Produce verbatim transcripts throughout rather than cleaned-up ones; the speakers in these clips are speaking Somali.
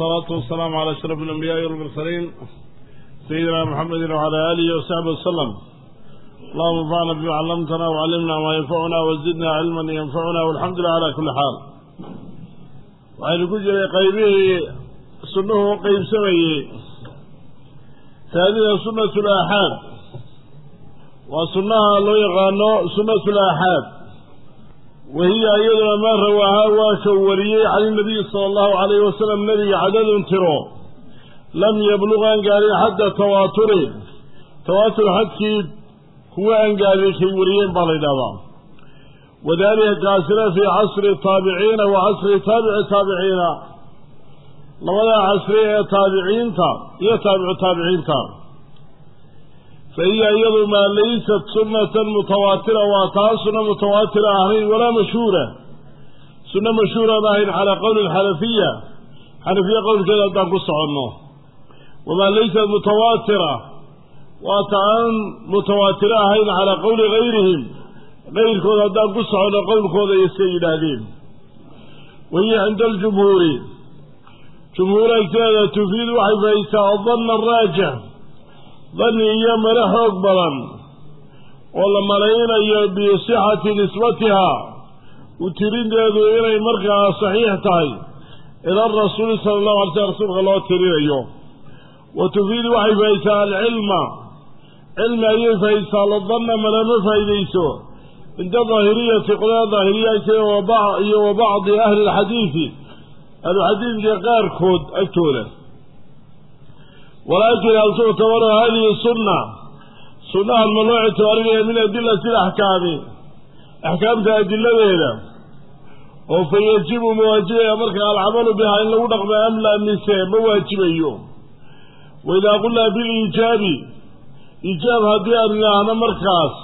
والصلاة والسلام على أشرف الأنبياء والمرسلين سيدنا محمد وعلى آله وصحبه وسلم. اللهم انفعنا بما علمتنا وعلمنا ما ينفعنا وزدنا علما ينفعنا والحمد لله على كل حال. وعلى كل قيبه سنه قيب سمي هذه سنة الآحاد وسنها لو يغانو سنة الآحاد، وهي أيضا ما رواها وشوريه عن النبي صلى الله عليه وسلم الذي عدد ترو لم يبلغ أن قال حتى تواتره تواتر حتى هو أن قال شوريين بالإدابة، وذلك قاسرة في عصر التابعين وعصر تابع التابعين. لولا عصر التابعين تا يتابع التابعين تا، فهي أيضا ما ليست سنة متواترة واتها سنة متواترة أهين ولا مشهورة. سنة مشهورة أهين على قول الحنفية، حنفية قول كذا تنقص عنه. وما ليست متواترة واتها متواترة أهين على قول غيرهم، غير كذا تنقص عنه قول كذا يسيد هذين. وهي عند الجمهور جمهور الكذا تفيد وحفايسة الظن الراجح، ظني يوم لحق بلن ولما لقينا بصحة نسبتها وتريد إلى مرقع صحيح تاي إلى الرسول صلى الله عليه وسلم رسول الله تريد اليوم. وتفيد وحفايسة العلم علم أيه فايسة للظن ملما فايديسه عند ظاهرية قضاء ظاهرية وبعض, وبعض أهل الحديث الحديث يقار كود أكتوله. ولكن هل تعتبر هذه السنة سنة الممنوع تعرفها من أدلة الأحكام أحكام أدلة هذا، وفيجب مواجبة مركز العمل بها إن لو نقم أملا النساء مواجبة يوم. وإذا قلنا بالإيجاب إيجاب هذه أنا مركز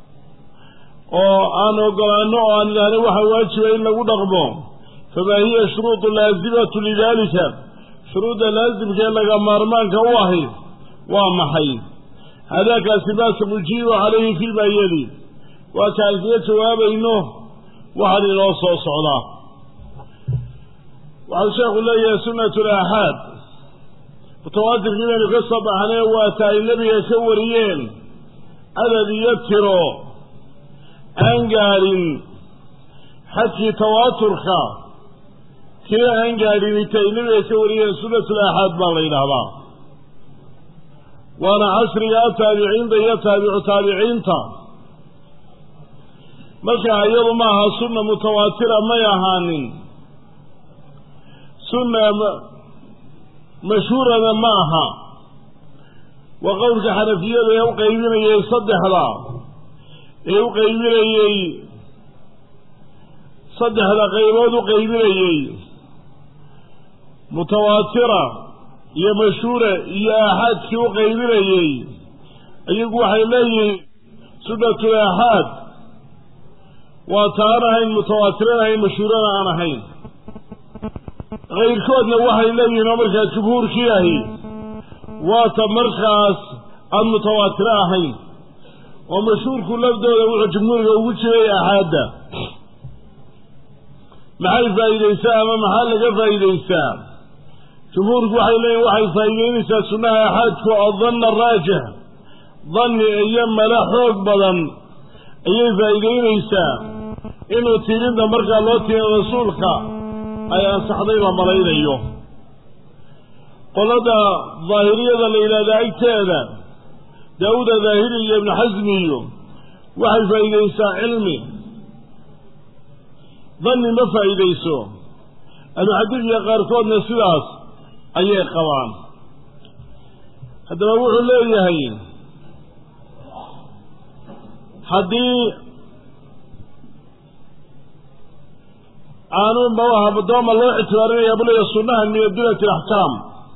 وأنا أقول أنه أن هذا واجبة إن لو نقم، فما هي شروط لازمة لذلك؟ شروط لازم كان لك مارمان كواهي ومحي. هذا كاسباس مجيب عليه فيما يلي، وكان فيه جواب إنه وحد الوصف والصلاة. وعن شيخ الله سنة الآحاد متواتر فيما يقصد عليه واتى النبي يسوريين الذي يذكر أنقال حكي تواترك كلا أنقالين التأينب يسوريين سنة الأحد بالغينها با. وانا عشري تابعين دي يتابع تابعين تا مكا أيضا معها سنة متواترة ما يهانين سنة مشهورة معها. وقولك حنفية يوقع من يصدح لا يوقع من يصدح لا غيرون وقيمين متواترة يا مشهورة يا أحد كيو قيمين يي أيقوا حيلي سنة الأحد واتانا هين متواترين هين مشهورين أنا هين غير كودنا وحي لي نمركا جمهور كياهي واتمركز المتواترة هين ومشهور كل أفضل جمهور وجهي أحد محل فايدة إساءة محل فايدة إساءة. جمهور وحي لي وحي فايدين إساءة سنة أحد فأظن الراجح ظن أيام لا حق بضن أيام فايدين إساءة إنه تيرين دا مرقى الله رسولك أي أنصح ضيبا مرين أيوه. قل دا ظاهرية لإلى ذلك هذا داود ظاهري ابن حزمي وحي فايدة إساءة علمي ظني ما فايديسو الحديث يقار كودنا سلاس أي قوام. هذا ما وحو ليه هين حدي قانون بواها بدوم الله اعتبارنا يبلغ السنة من أدلة الأحكام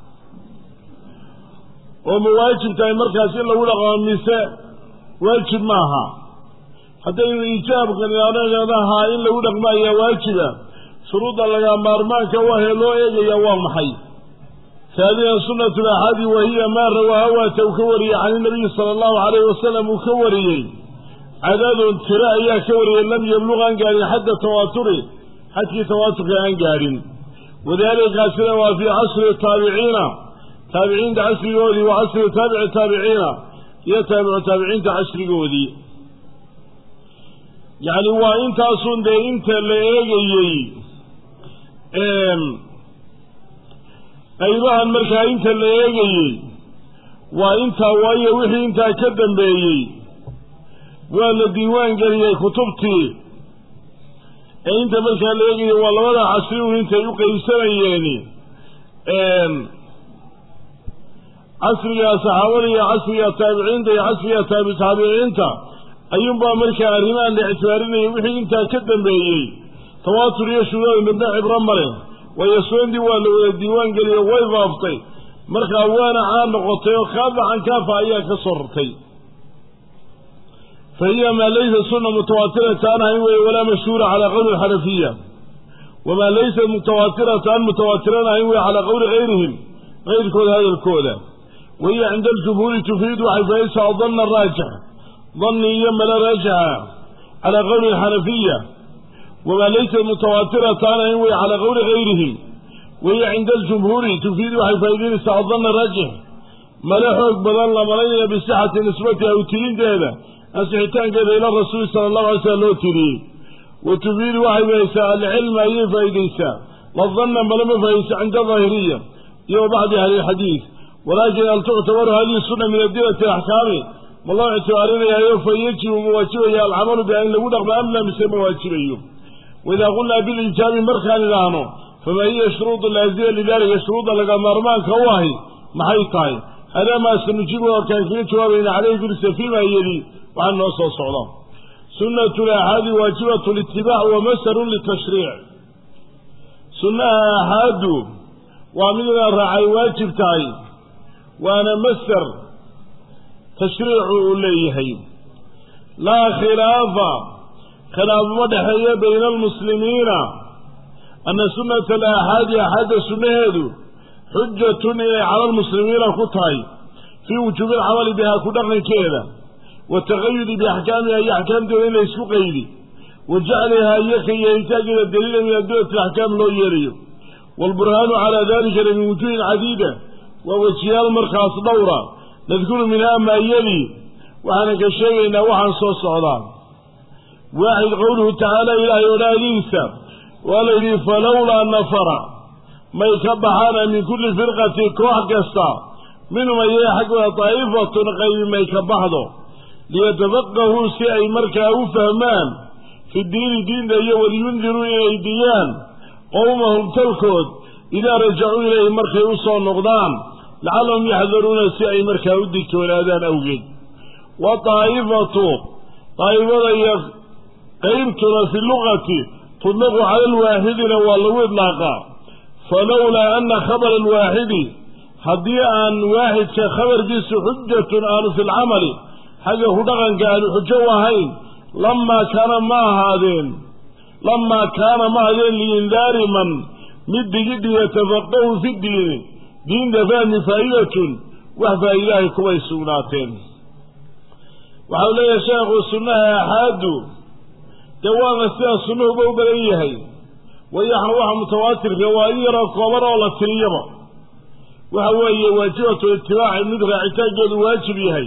ومواجب تاي مركز إلا ولغا النساء واجب معها حتى الإيجاب كان يعنيها إلا ودق ما هي واجبة شروط لغا مارمان كواهي لو إيجا يوام حي. ثانيا سنة الأحد وهي ما رواها وكوري عن النبي صلى الله عليه وسلم وكوري عدد ترائي كوري لم يبلغ أن قال حتى تواتره حتى تواتر أن قال وذلك أسلم في عصر التابعين تابعين عصر جودي وعصر تابع التابعين يتابع تابعين عصر جودي يعني وإنت أصن ده إنت اللي يجي أيضا المركة إنت اللي يجي وإنت وإيه وحي إنت كدن بيجي ولا ديوان قريه كتبتي انت بس هلاقي والله ولا عصري وانت يقي سنيني ام عصري يا صحابي يا عصري يا تابعين يا عصري يا تابع تابعين انت ايوم بامريكا اريمان لاعتبارني وحي انت كدن بيي تواتر يا شباب من داعي برمله ويسوين ديوان ديوان قريه way baaftay marka waana aan noqotay oo qaab aan ka faa'iido ka sortay فهي ما ليس سنة متواترة عنها ولا مشهورة على قول الحنفية وما ليس متواترة عن متواترة عنها على قول غيرهم غير كل هذا الكودة وهي عند الجمهور تفيد وحفايس ظن الراجح ظنيا لا راجح على قول الحنفية وما ليس متواترة عنها على قول غيرهم وهي عند الجمهور تفيد وحفايس ظن الراجح ملاحق بدل ملايين بصحة نسبتها أو تلين هذا أسحتان كذا إلى الرسول صلى الله عليه وسلم تري وتفيد واحد يسأل العلم أي فايديسا والظن بلما فايديسا عند ظاهرية يوم بعد هذه الحديث ولكن هل تعتبر هذه السنة من الدينة الأحكام والله اعتبارنا يا يوم فيجي ومواجبه يا العمل بأن لابد أم لا مسمى مواجبه وإذا قلنا بالإنجاب مرخان لعنه فما هي شروط الأزياء لذلك شروط لك مرمان كواهي محيطاي هذا ما سنجيبه وكيفية جوابين عليه قلت فيما يلي وعن نصر صعلا سنة الأحاد واجبة الاتباع ومسر للتشريع سنة أحاد ومن الرعي واجب تاي وأنا مسر تشريع إليه لا خلاف خلاف مدحية بين المسلمين أن سنة الأحاد أحد سنة حجة على المسلمين كتاي في وجوب العمل بها كدرن كذا والتغير بأحكامها أي أحكام دولين ليسوا قيدي وجعلها يكي ينتاج الدليل من الدولة الأحكام لو يريه والبرهان على ذلك من وجوه عديدة ووجهها المرخص دورة نذكر منها ما يلي وعن كشيء نوحا صوص عضان واحد قوله تعالى إلى يولا ليسا والذي فلولا نفر ما يكبحانا من كل فرقة كوح قصة منهم يحق طائفة غير ما يكبحضه ليتفقهوا سعي مركا وفهمان في الدين دين دي ولينذروا إلى الديان قومهم تلكود إذا رجعوا إليه مركا يوصوا النقدان لعلهم يحذرون سعي مركا ودك والآذان أوجد وطائفة طائفة قيمتنا في اللغة تطلق على الواحدين والله إطلاقا فلولا أن خبر الواحد حدي أن واحد كخبر جيس حجة آن في العمل حاجة هدغن قالوا حجة وهين لما كان ما هذين لما كان ما هذين لإنذار من مد جد يتفقه في الدين دين دفان فائدة وحفا إلهي كويسوناتين وحول يا شيخ السنة حادوا دوام السنة السنة بوبريهي ويحن واحد متواتر جوائر وقبر ولا تريبا وهو واجبة اتباع المدرع عتاج الواجبيهي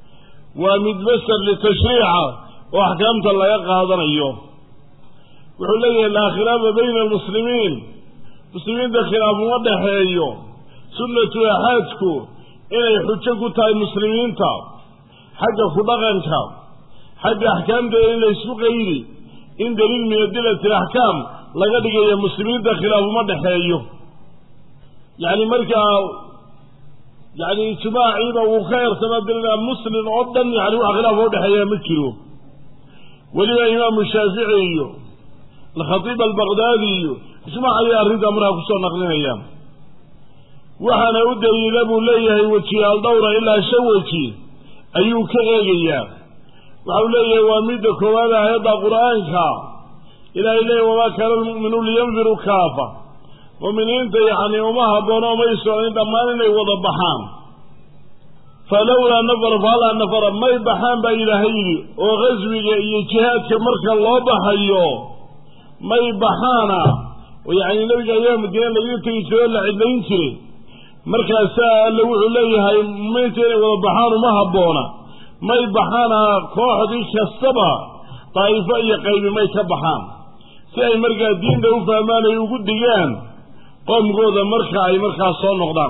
ومدبسر للتشريع وأحكامت الله يقع هذا اليوم وحلية لا خلاف بين المسلمين المسلمين ده خلاف موضح اليوم سنة أحادكو إلي حجكو تا المسلمين تا حاجة خلقان تا حاجة أحكام ده إلي يسوق إلي إن دليل من الدلة الأحكام لقد يا المسلمين ده خلاف موضح اليوم يعني مركا يعني اجتماع عيبا وخير سبب المسلم عضا يعني وأغلاف وضح يا مكرو ولي إمام الشافعي الخطيب البغدادي اسمع يا أريد أمرها خصوصا نقلين أيام وحنا أود أن يذهبوا ليه وشي الدورة إلا شوكي أيوك إيجيا وحوليه وامدك وهذا هذا قرآنك إلى إليه وما كان المؤمنون لينذروا كافة ومن انت يعني وما هبونا وما يسوعين دمان إليه وضبحان فلولا نفر فلا نفر ما يبحان بإلهي وغزوي جهاد كمرك الله بحيو ما يبحانا ويعني النبي أيام مدينة لقيت يسوي لعدين شري مركز اللي وعليه هاي ميتين وضبحان وما هبونا ما يبحانا كواحد يشسبها طائفة يقيم ما يكبحان سأي مركز الدين ده وفهمانه يوجد ديان قوم قوضا مركز أي مركز صون نقدام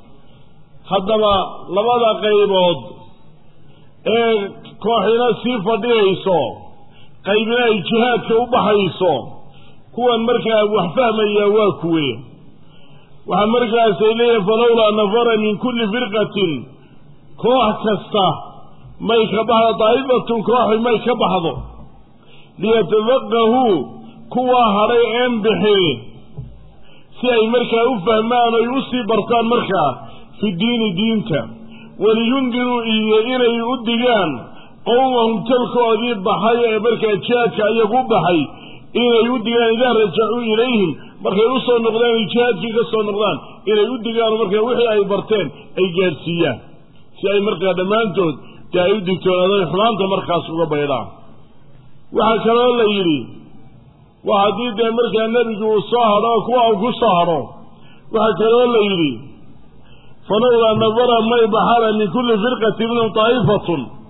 خدما لبدا قيبود ايه كوحينا سيفة ديسو قيبنا الجهاد كوبحيسو كوان مركز وحفهم يواكوي وحمركز سيليه فلولا نفر من كل فرقة كوح كستا ما يكبح طائفة كوح ما يكبحضو ليتفقهوا كوا هري انبحي سيئي مركز وفهمان ويوسي برطان مركز في الدين دينك ولينذروا إلى يؤدقان قومهم تلقوا ذي الضحايا بركة تشاك يقوم بحي إلى يؤدقان إذا رجعوا إليهم مركا يوصل النقدان الجهاد في قصة النقدان إلى يؤدقان مركا وحي أي برتين أي جارسية في أي مركا دمانتود تا يؤدقتون هذا إحلامك مركا سوى بيضان وحكا الله يري وحديد مركا النبي جو الصهر وكوا وكوا وحكا الله يري فلولا نظر ما يبحر من كل فرقة منهم طائفة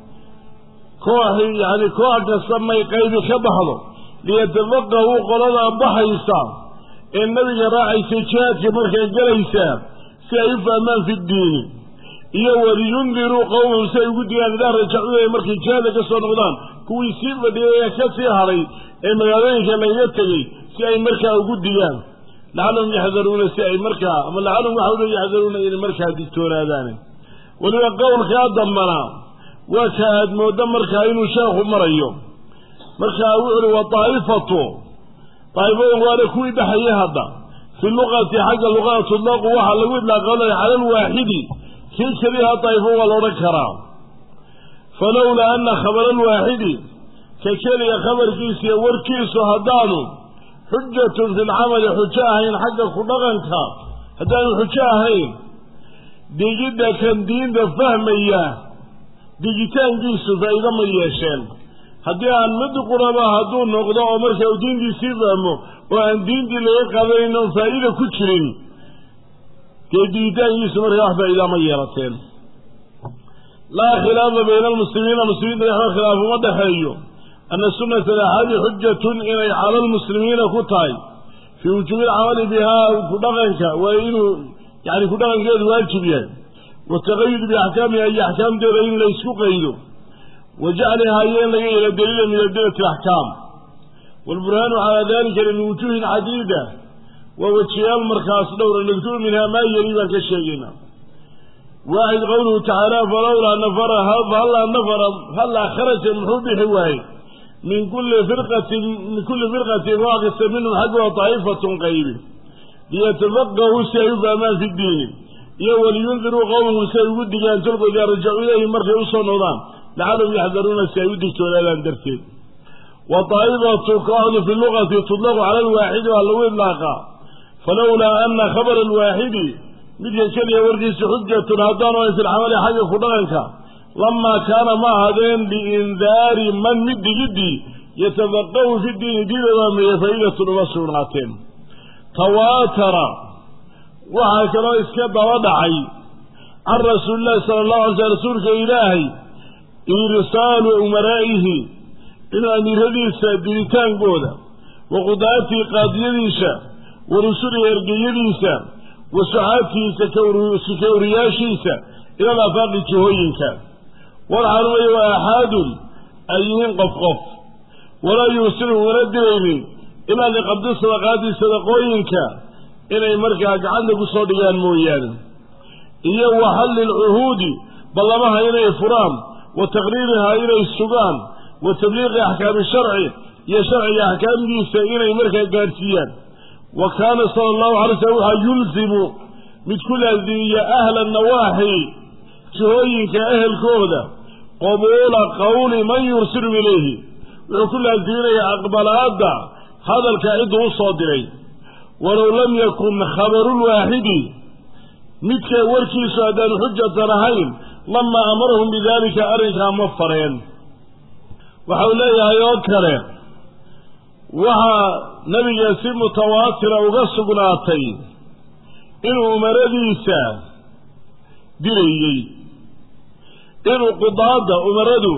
كوحي يعني كوح كسما يقيد كبحله ليتفقهوا قلنا بحيسا النبي راعي سيشات مركا جليسا سيفهمان في الدين يو لينذروا قوم سيقول أن لا رجعوا مركا جهاد كسر نغضان كوي سيفة دي كسي هاري إما يرين كما يتغي سيأي مركا وقود ديان لعلهم يحذرون سيأي مركا أما لعلهم يحذرون إلى مركا دكتور هذاني ولو قول كاد منا وكاد مودمر كاينو شاخ مريو مركا وعلو وطائفته طائفه وانا كوي بحي هذا في اللغة حق اللغة تطلق واحد لو يطلق على الواحد في شريها طائفه ولا ذكرها فلولا أن خبر الواحد كشري خبر كيس وركيس هدانو حجة في العمل حجاهين حق خلقنك هدانو حجاهين دي جدا كان دين ده فهم إياه دي جتان جيسو فإذا ما يشان هدي أن مد قربا هدون نقضاء ومركا ودين دي سيفهمو وأن دين دي ليك قبلينهم فإذا كتشرين كي دي جتان جيسو مركا فإذا ما يرسين لا خلاف بين المسلمين المسلمين يحوى خلاف ودحيو أن السنة هذه حجة إلي على المسلمين كتاي في وجوب العمل بها كدغنك وإنه يعني كدغنك واجب يعني والتقيد بأحكامها أي أحكام ديرين ليسوا قيدوا وجعلها إلى دليل من أدلة الأحكام والبرهان على ذلك من وجوه عديدة ووجهها المرخص دورا نذكر منها ما يريبا كالشيئين واحد قوله تعالى فلولا نفر هلا نفر هلا خرج محوب حواي من كل فرقة من كل فرقة واقص منهم حقها طائفة قيبة ليتفقهوا سيفا ما في الدين يو لينذروا قومهم سيود أن تلقوا إذا رجعوا إليه مرة يوصل نظام لعلهم يحذرون سيود كتولا درسين وطائفة تقاعد في اللغة تطلق على الواحد والله إطلاقا فلولا أن خبر الواحد مثل كلمة ورقيس حجة هدان في العمل حاجة خلقنك لما كان ما هذين لإنذار من مد جدي يتفقه في الدين دين وما فائدة المسؤولاتين تواتر وهكذا اسكب وضعي عن رسول الله صلى الله عليه وسلم رسولك إلهي إرسال أمرائه إلى أمير هديسة دينتان قولا وقضاتي قاضيديسة ورسول يرقيديسة وسعاتي سكورياشيسة إلى الأفاق الجهوينك والعلوي وأحاد أيهن قفقف ولا يوصله ولا دليل إلا لقبض صدقات صدقوينك إلى مركز عندك صديان مويان إيه وحل العهود بلمها إلى فرام وتقريرها إلى السجان وتبليغ أحكام الشرع يشرع أحكام ديسة إلى مركز قارسيان وكان صلى الله عليه وسلم يلزم من كل هذه أهل النواحي شهوينك أهل كودة قبول قول من يرسل إليه وكل هذه أقبل أبدا هذا الكائد هو الصادرين ولو لم يكن خبر الواحد مثل وركي سعدان حجة رهين لما أمرهم بذلك أرجع مفرين وحولي يذكر waxaa nabiga si mutawaatira uga sugnaatay inuu umaradiisa dilayey inuu qudaada umaradu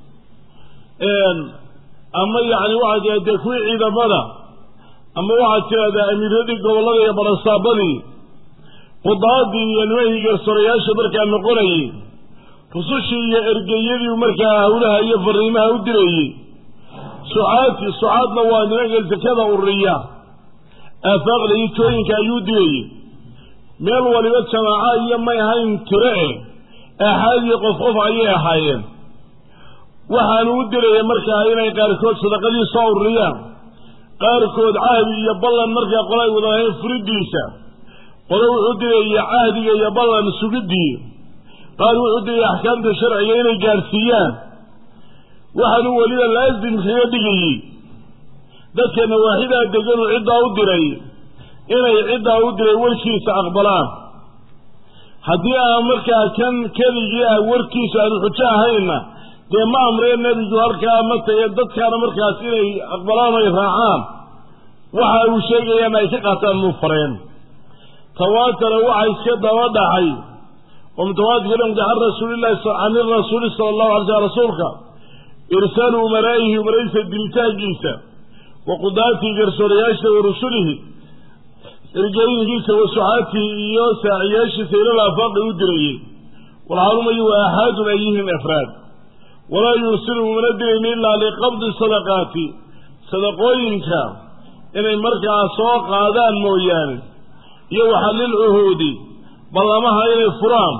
ama yacni waxaa dee kuwii ciidamada ama waxaad tiraahdaa amiiradii gobollada iyo barasaabadii qudaadii iyo nimahii garsoorayaasha markaa noqonayay rusushii iyo ergeyadii markaa hawlaha iyo fariimaha u dirayey sucaadtii sucaadna waa nimanka sakada ururiya aafaaqda iyo jooyinka ayuu dirayey meel waliba jamaaca iyo may ahayn tiro eh aaxaad iyo qof qof ayay ahaayeen waxaanu u diraya markaa inay qaarkood sadaqadii soo ururiyaan qaarkood cahdi iyo ballan markaa qole ay wada lahayn furidiisa qole wuxuu diraya cahdiga iyo ballan sugiddii qaar wuxuu diraya axkaamta sharciga inay gaadhsiiyaan waxaanu weliba laasim kaga dhigayey dadka nawaaxidaa deganu ciddaa u diray inay ciddaa u diray warkiisa aqbalaan haddii aan markaa kan keligii ah warkiisu aanu xujo ahayna dee ma amreen nebigu halkaa ma taye dadkaana markaas inay aqbalaan ay raacaan waxa uu sheegayaan ay ka qaataan muu fareen tawaatara waxa iska daba dhacay oo mutawaatir can rasuulillahi can irasuuli sala allahu alay slam rasuulka irsaalu umaraa'ihi umaraysa dilitaankiisa wa qudaatii garsoorayaasha wa rusulihi ergooyinkiisa wa sucaatihi iyo saaciyaashiisa ilal aafaaqi u dirayey walxaalumayu wa aaxaadun ay yihiin afraad walaa yursilu umana dirayni ilaa liqabdi sadaqaati sadaqooyinka inay markaa soo qaadaan mooyaane iyo waxalil cuhuudi ballamaha inay furaan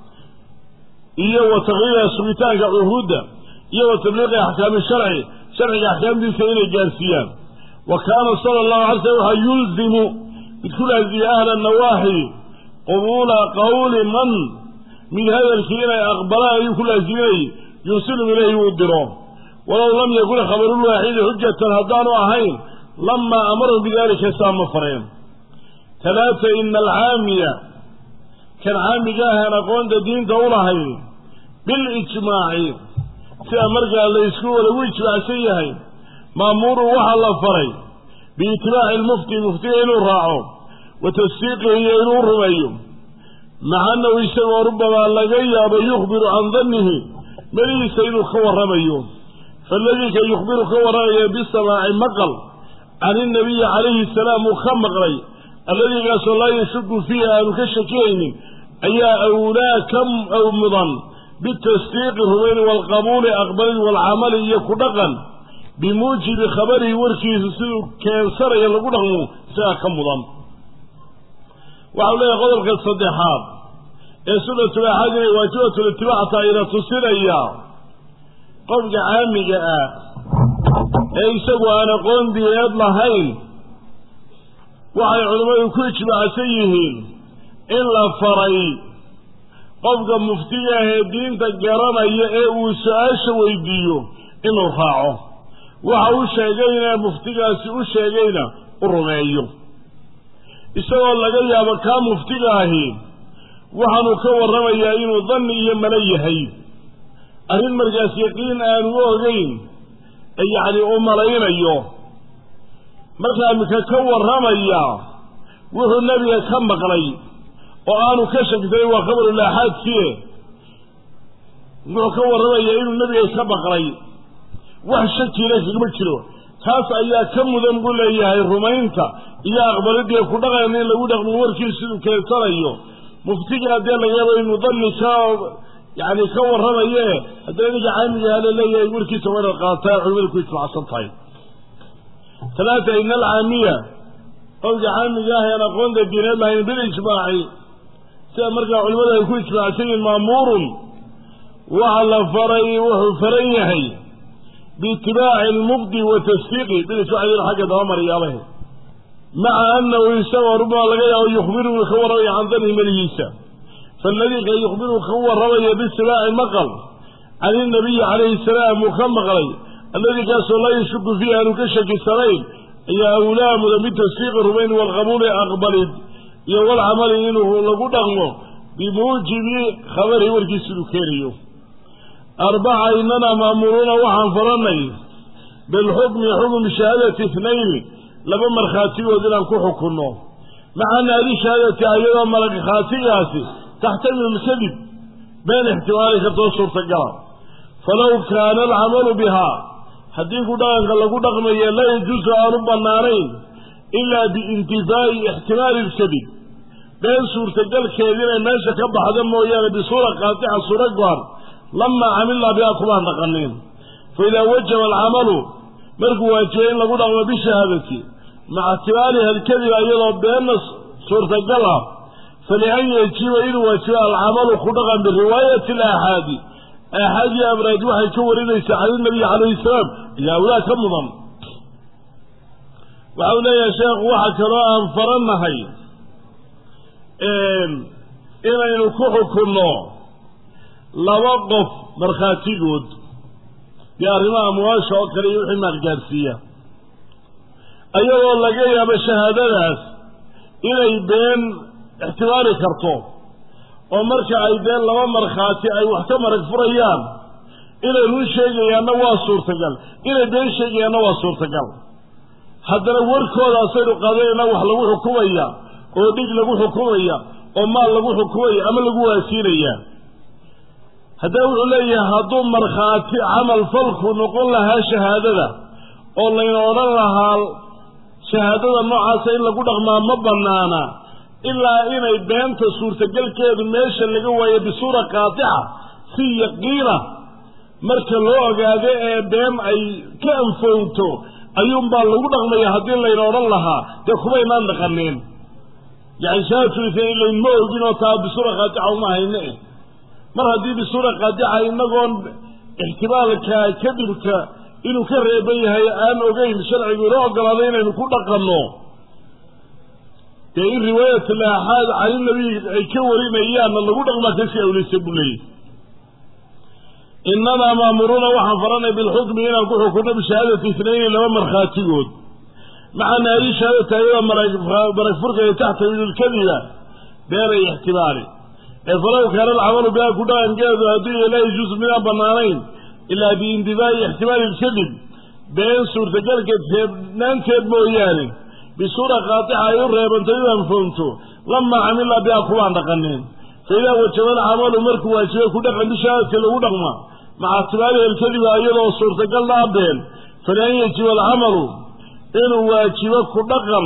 iyo wa taqriira sugitaanka cuhuudda iyo wa tabliiqi axkaami sharci sharciga axkaamtiisa inay gaarsiiyaan wa kaana sala allahu alay slam waxaa yulzimu mid ku laaziyay ahla nawaaxi qubuula qawli man mid hadalkii inay aqbalaan ayuu ku laaziminayay yursilum ilayhi uu diro walow lam yakun khabarulwaaxidi xujatan haddaanu ahayn lamaa amarahum bidalika saama fareen talaata ina alcaamiya kan caamiga ahaan aqoonta diinta u lahayn bilijmaaci sida markaa la isku walagu ijmaacsan yahay maamuurun waxaa la faray biitibaaci lmufti muftiga inuu raaco wa tasdiiqihi iyo inuu rumeeyo maca annahu isagoo rubamaa laga yaabo yukhbiru can dannihi melihiisa inuu ka warramayo faaladii ka yukhbiru ka warramaya bisamaaci maqal can innabiyi calayhi salaam uu ka maqlay alladiigaasoo laa yashuku fiihi aanu ka shakiyaynin ayaa awlaa ka aw mudan bitasdiiqi rumayni waalqabuuli aqbalin waalcamali iyo ku dhaqan bimuujibi khabarihi warkiisa siduu keensanayo lagu dhaqmo isagaa ka mudan waxau leeyahay qodobka saddexaad ee sunnatul axaad inay waajibatul itibaac tahay ina tusinaya qofka caamiga ah ee isagu aan aqoon diineed lahayn waxay culimmadu ku ijmaacsan yihiin in la faray qofka muftiga ah ee diinta garanaya ee uu su-aasha weydiiyo inuu raaco waxa uu sheegayna muftigaasi u sheegayna u rumeeyo isagoo laga yaabo kaa muftiga ahi waxaanuu ka warramayaa inuu danni iyo malo yahay arrin markaas yaqiin aanu u ogeyn ee yacni u malaynayo markaa mika ka warramaya wuxuu nebiga ka maqlay oo aanu ka shaksanin waa khabarul aaxaadkie wuxuu ka warramayaa inuu nebiga ka maqlay wax shakina kagama jiro taas ayaa ka mudan buu leeyahay rumaynta iyo aqbalidii ku dhaqan in lagu dhaqmo warkiisa siduu keensanayo muftiga haddee laga yaabo inuu danni ka yacni ka warramaye haddana ninka caamigaha la leeyahay warkiisa waa inaad qaataa culimada ku ijmaacsan tahay talaata ina alcaamiya qofka caamiga ah aan aqoonta diineed lahayn bilijmaaci sida markaa culimadu ay ku ijmaacsan yihiin maamuurun waxa la faray wuxuu faran yahay biitibaaci almufdi wa tasdiiqi bilijmaaci xagga dabamariyaalahe maca annahu isagoo rubaa laga yaabo yukhbiruhu ka warramaya can danihi meligiisa faaladii ka yukhbiruhu ka warramaya bisimaaci maqal can inabiyi calayhi salaam uu ka maqlay alladii kaasoo laa yashuku fiihi aanu ka shakisanayn ayaa awlaa mudan bitasdiiqi rumayn waalqabuuli aqbalid iyo walcamali inuu lagu dhaqmo bimuujibi khabarihi warkiisa inuu keenayo arbaca inana maamuruuna waxaan farannay بالحكم حكم شهادة اثنين لما مرخاتي ودنا كحكمه مع أن هذه شهادة أيضا مرخاتي تحتمل الكذب بين احتمالك توصل تقرأ فلو كان العمل بها حديث دان قال لك دغمية لا يجوز أرب النارين إلا بانتفاء احتمال الكذب بين سورة الجل كذين الناس كبح دم ويانا بصورة قاطعة صورة قوار لما عملنا بها كمان نقنين فإذا وجب العمل مرقوا واجهين لقود أغمى بشهادتي مع اعتبارها الكذب أيضا بأن سورة الجلها فلأن يجيب إذ وجب العمل خلقا بالرواية الأحادي أحادي أبراد وحي كورين يسعى النبي عليه السلام يا أولا كمضم وأولا يا شيخ وحك رأى فرنا هاي إلا ينكوحوا كله لوقف مرخاتي قد يا رماء مواشا وكري يوحي مغجارسية أيها الله جاية بشهادة ناس إلى يبين احتمالي كرتو ومركع أيدين لما مرخاتي أي واحتمر الفريان إلى يقول شيء يانا واسور تقل إلى يبين شيء يانا واسور تقل حتى لو وركوا لأصير قضينا وحلقوا حكومية وديك لقوا حكومية ومال لقوا حكومية أما لقوا أسيرية هذا يقول لي هذون مرخاتي عمل فلك ونقول لها شهادة والله يقول لها شهادة النوع سيد لقود أغمى مبنانا إلا إنا يبينت سورة الجل ماشا اللي قوة بصورة قاطعة في يقينة مركا اللوغة هذا بين أي كأن فوتو أيوم باللقود أغمى يهدين لي يقول لها تخبين أن دخلين يعني شهادة الاثنين اللي الموجين وطاب بصورة قاطعة وما هينئ mar haddii bisuura qaadica inagoon ixtimaalka kadibka inuu ka reeban yahay aan ogeyn sharcigu inoo ogolaaday inaynu ku dhaqanno dee in riwaayat al-aaxaad cali nabi ay ka warinayaanna lagu dhaqmaa kasii awlaysa buu leeyahy innamaa maamuruuna waxaan faranay bilxukmi inaan ku xukunno bishahaadati ithnayni laba markhaatigood maca naadi shahaadata ayada marag furkaya taxta ilkadiba beenay ixtimaali فلو كان العمل بها كلها انجاز هذه لا يجوز منها بنانين إلا باندفاع احتمال الكذب بين سورة قلقة ننتهب موياني بسورة قاطعة يرهب انتهيها فهمته لما عمل بها كلها نقنين فإذا وجب العمل مركو واجبه كلها عند شهادة له نغمة مع احتمال الكذب أيضا وسورة قلقة بين فلن يجب العمل إنه واجبه كلها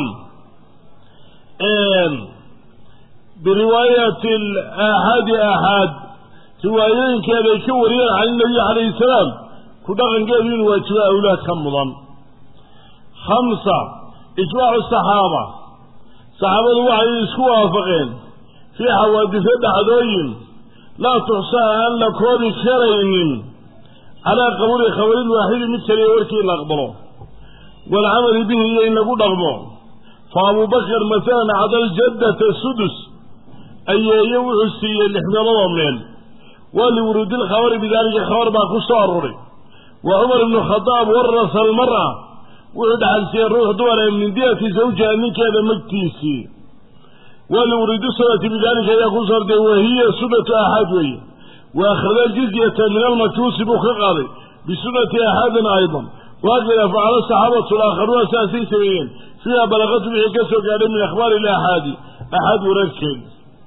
برواية الآحاد آحاد روايين كان يكورين عن النبي عليه السلام كدغن قادين واجواء أولاد كمضا خمسة إجماع الصحابة صحابة الوحي يسكوا وافقين في حوادث عدوين لا تحصى أن لكون كرين على قبول خبر الواحد مثل يوركي الأقبله والعمل به ينقول أغمه فأبو بكر مثلا عدل جدة السدس أي يوم السيء اللي احنا نضمن ولورود الخبر بذلك الخبر باقو صاروري وعمر بن الخطاب ورث المرأة وعد عن سير روح دولة من دية زوجها من كذا مكتيسي ولورود الصلاة بذلك يقول صارت وهي سنة أحد وهي وأخذ الجزية من المكتوس بخقاري بسنة أحد أيضا وهكذا فعل الصحابة الآخرون أساسي سبيين فيها بلغت به كسر قال من أخبار الأحاد أحد وركين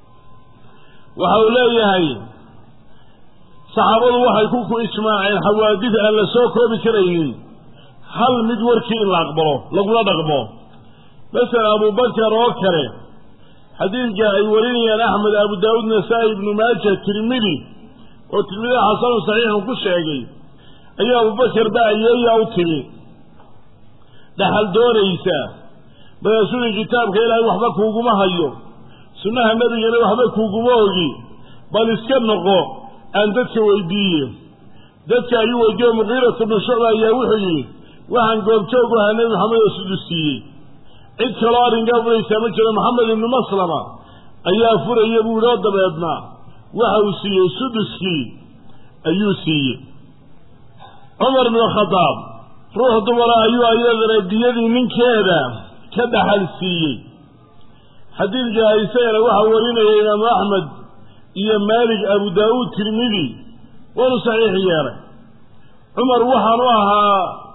وحولي هاي صحابة وحي كوكو إسماعيل حوادث أن لسوكو بكريين هل مدوركي إلا أقبله لقنا نقبله مثلا أبو بكر وكره حديث جاء يوريني أن أحمد أبو داود نسائي بن ماجه الترمذي والترمذي حصل صحيح وكل شيء أي أبو بكر بقى يأي أو تري دحل دور إيسا بيسوني كتاب كيلا يوحبك وقومها اليوم سنها النبي يلي وحبك وقوموهي بل اسكنقو أن دتك ويديه دتك أيو ويديه مغيرة بن شعبة يا وحي وحن قوم توقوها النبي محمد السدسي إذ كلارين قبل يسامجل محمد بن مسلمة أيها فرع يبو راد بيدنا وحوسي السدسي أيوسي عمر بن الخطاب روح دورا أيها أيها بيدي من كذا كذا حلسي حديث جاء سير وحورين يا إمام أحمد يا مالك أبو داود ترمذي ولا صحيح ياره عمر وحروها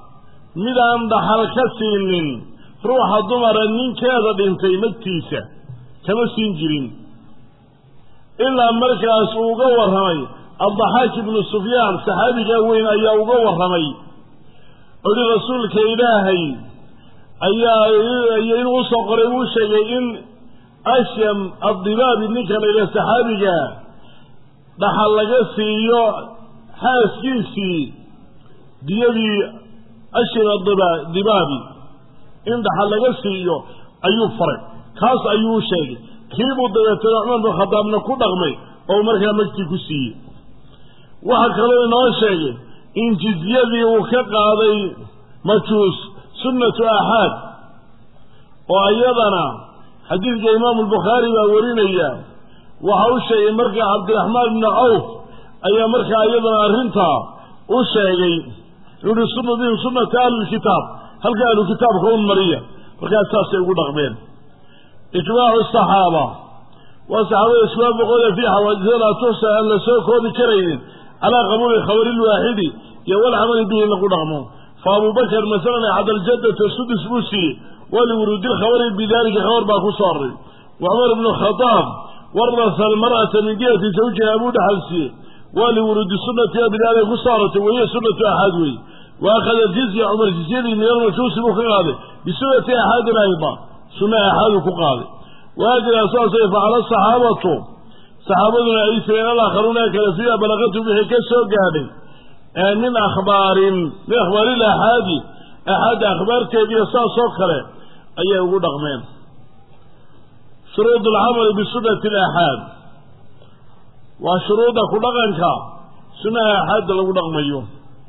midaan dhaxal ka siinin ruuxa dumara ninkeeda dhintay magtiisa kama siin jirin ilaa markaas uu uga warramay الضحاك بن سفيان صحابي وين أيا وغورمي أولي رسولك إلهي أيا أيا وصقر وشيء إن أشيم الضباب النكر إلى صحابي دحل جسي حاسكيسي ديبي أشيم الضبابي إن دحل جسي أيو فرق خاص أيو شيء كيف ضيت الرحمن بخطاب نكون رغمي أو مركا مكتي كسي waxa kale inoo sheegay in jizyadii uu ka qaaday majuus sunnatu ahad oo ayadana xadiidka imaam al-bukhari baa warinaya waxa uu sheegay marka cabdiraxmaan ibn awf ayaa marka ayadana arrinta u sheegay inuu sunnadii sunnatu al-kitab halka al-kitabka uu mariya marka saasay ugu dhaqmeen ijmaacu saxaaba wa saxaabada iswaab qooda fi hawadith la tusa an la soo koobi kareen على قبول الخبر الواحد يوال عمل به نقول رغمه فأبو بكر مثلا عد الجدة السدس بوسي ولورود الخبر بذلك خبر باكو صار وعمر بن الخطاب ورث المرأة من جهة زوجها أبو دحلسي ولورود السنة بذلك صارت وهي سنة أحدوي وأخذ الجزية عمر جزيري من المشوس بخيراده بسنة أحد أيضا سنة أحد فقاده وهذه الأساس فعلى الصحابة صحابتنا عيسى الآخرون كان فيها بلغته به كسو قادم من أخبار من أخبار الأحاد أحد أخبار كبيرة صخرة أي يقول رغمين شروط العمل بسنة الأحاد وشروط خلقنك سنة أحد لو رغميه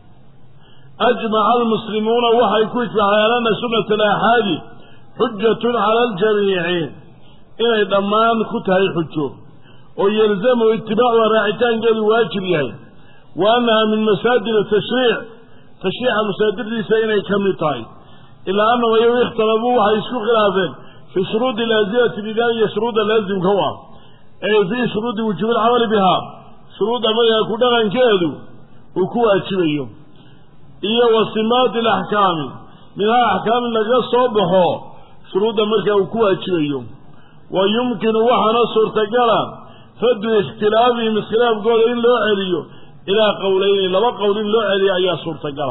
أجمع المسلمون وحي كويت على سنة الأحاد حجة على الجميع إلى ضمان كتها حجه ويلزم اتباع وراعتان قال واجب يعني وأنها من مسادر التشريع تشريع مسادر لسينا كميطاي إلا أنه يختلفوا وحيسكوا خلافين في شروط الأزياء بداية شروط لازم كوا أي في شروط وجوب العمل بها شروط عملها كلها انكادوا وكوا أتشبيهم إيه وصمات الأحكام منها أحكام لقى صبحه شروط عملها وكوا أتشبيهم ويمكن وحنا صورتقالا فدو اختلافهم اختلاف قولين لو عليو إلى قولين لما قولين لو علي أي صورتقالا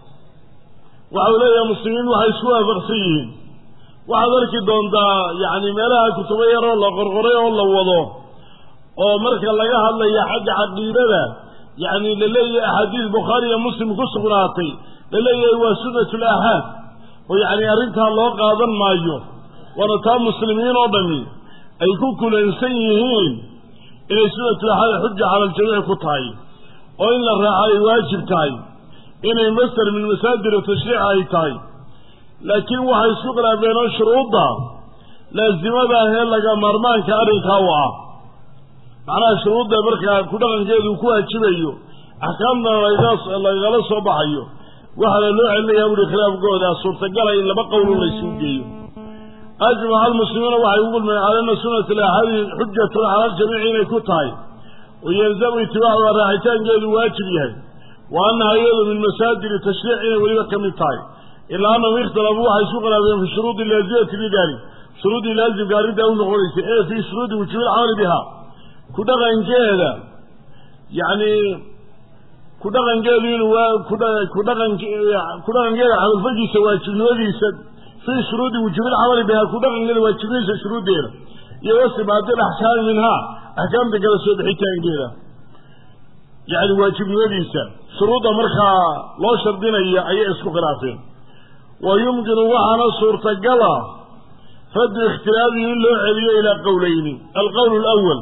وحولي مسلمين وحيسوها فرسيين وحذلك دون دا يعني ملاها كتبير الله غرغرية الله وضوه ومركا لقاها الله يحق عقيدة يعني للي أحاديث بخاري مسلم كسقراطي للي هو سنة الأحاد ويعني أرنتها الله قادم مايو ونطام مسلمين وضمي أي كل إنسانيين إلى سنة الأحاد حجة على الجميع كتاي وإن الرعاية واجب تاي إن يمثل من مسادر التشريع أي تاي لكن وحي سقرا بين الشروط لازم هذا هي لقى مرمان كأري كوا معناها الشروط ده بركة كلها نجد وكوها تشبيه أحكامنا الله يغلص وبحيه وحنا نوع اللي يمر خلاف قوة الصورة قال إلا بقولوا ليسوقيه أجمع المسلمين وحي يقول من علينا سنة الأحاد حجة على الجميعين كتاي ويلزم اتباع وراعتان قالوا واجبها وأنها أيضا من مسادر التشريع ولما كمتاي إلا أنهم يختلفوا حيث بين في الشروط اللازمة لذلك شروط اللازم قارد أو نقوليس إيه في شروط وجوب العمل بها كده غنجيدا يعني كده غنجيدين وكده كده كده غنجيدا على الفجي سواجب نوديس في شروط وجوب العمل بها كده غنجيدا واجبين شروط دير يوصي بعض الأحكام منها أحكام بقى سبحتين كده يعني واجب نوديس شروط مرخى لا شرطين أي أي اسكو خلافين ويمكن وحنا صورة قلا فد اختلافه له عليه إلى قولين القول الأول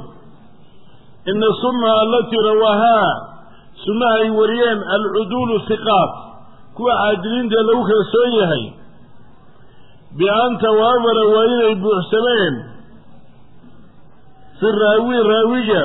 إن السنة التي رواها سنة وريان العدول الثقات كوا عادلين دي لوك السويهي بأن توابر وإلى البحسنين في الراوي الراوية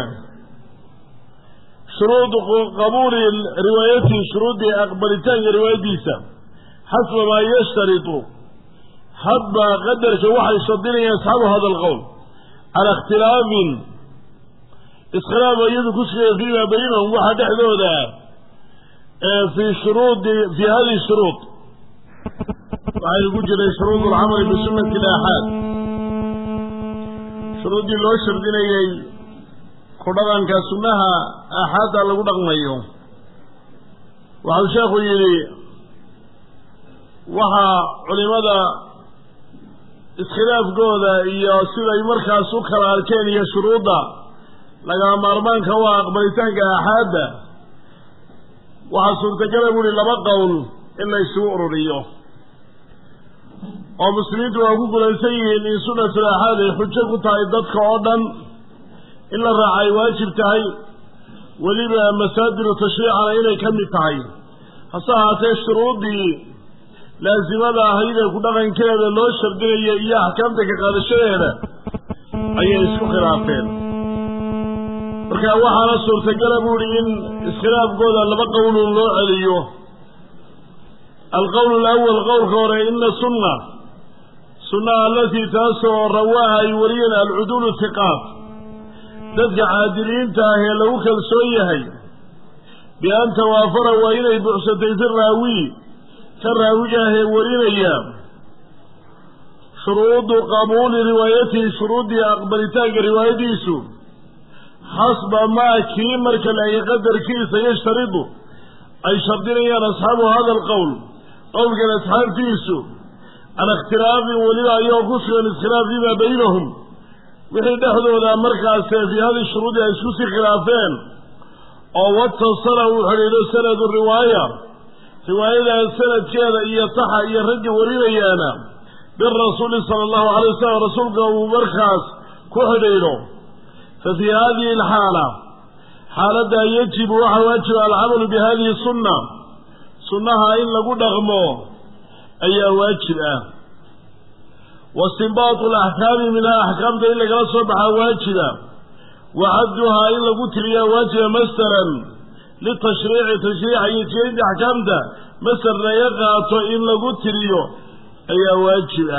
شروط قبول روايته شروط أقبلتان روايتيسا حسب ما يشترط حب قدر كواحد يصدرني يصحب هذا القول على اختلاف اسخلاف يدكس فيما بينهم واحد احدودا في شروط في هذه الشروط waxay ugu jiray shuruudul camal bi sunnati al-ahad shuruudii loo shardinayay ku dhaqanka sunnaha ahada lagu dhaqmayo waxa sheekhu yiri waxa culimada iskhilaafkooda iyo siday markaas u kala arkeen iyo shuruuda laga maarmaanka waa aqbalitaanka ahada waxa suurtagal ah laba qowl in la isugu ururiyo oo muslimiintu waa ku guulaysan yihiin in sunnatul ahad ay xujo ku tahay dadka oo dhan in la raacay waajib tahay waliba masaadir tashriicana inay ka mid tahay hase haatee shuruudii laazimada ahayd ee ku dhaqankeeda loo shardinayo iyo axkaamta ka qaadashadeeda ayay isku khilaafeen marka waxaana suurtagal ah buuri in iskhilaafkooda laba qowl loo celiyo القول الأول قول كوري إن السنة سنة التي تأسر رواها يورين العدول الثقات تدقى عادلين تاهي لوك السويهي بأن توافر وإلي بعثتي في الراوي كالراوي جاهي ورين أيام شروط قبول روايته شروط أقبلتاك روايته سو حسب ما كيمر كلا يقدر كيس يشترطه أي شرطين أصحاب هذا القول قول كان أصحاب تيسو على اختلاف ولله يوقف الاختلاف فيما بينهم وحين دخلوا إلى مركز في هذه الشروط يسوسي خلافين أو واتصلوا حليل سند الرواية رواية السند كذا يصح يرد وريانا بالرسول صلى الله عليه وسلم رسولك أبو مركز كحليله ففي هذه الحالة حالة يجب وحواجب العمل بهذه السنة سنها إن لقد أغمو أي واجب واستنباط الأحكام منها أحكام إلا قد صبحها واجبة وعدها إن لقد تريا واجب مسترا للتشريع تشريع يتجد أحكام ده مستر يقعط إن لقد تريا أي واجب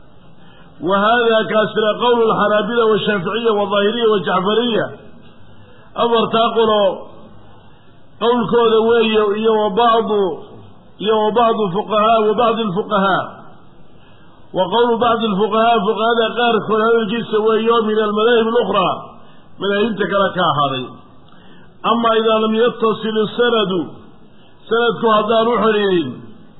وهذا كاسر قول الحنابلة والشافعية والظاهرية والجعفرية أمر تقولوا قول كذا ويا وبعض يا وبعض الفقهاء وبعض الفقهاء وقول بعض الفقهاء فقهاء غير كل هذا الجنس ويوم من المذاهب الأخرى من أنت كلاكاهري أما إذا لم يتصل السند سند كهذا روحين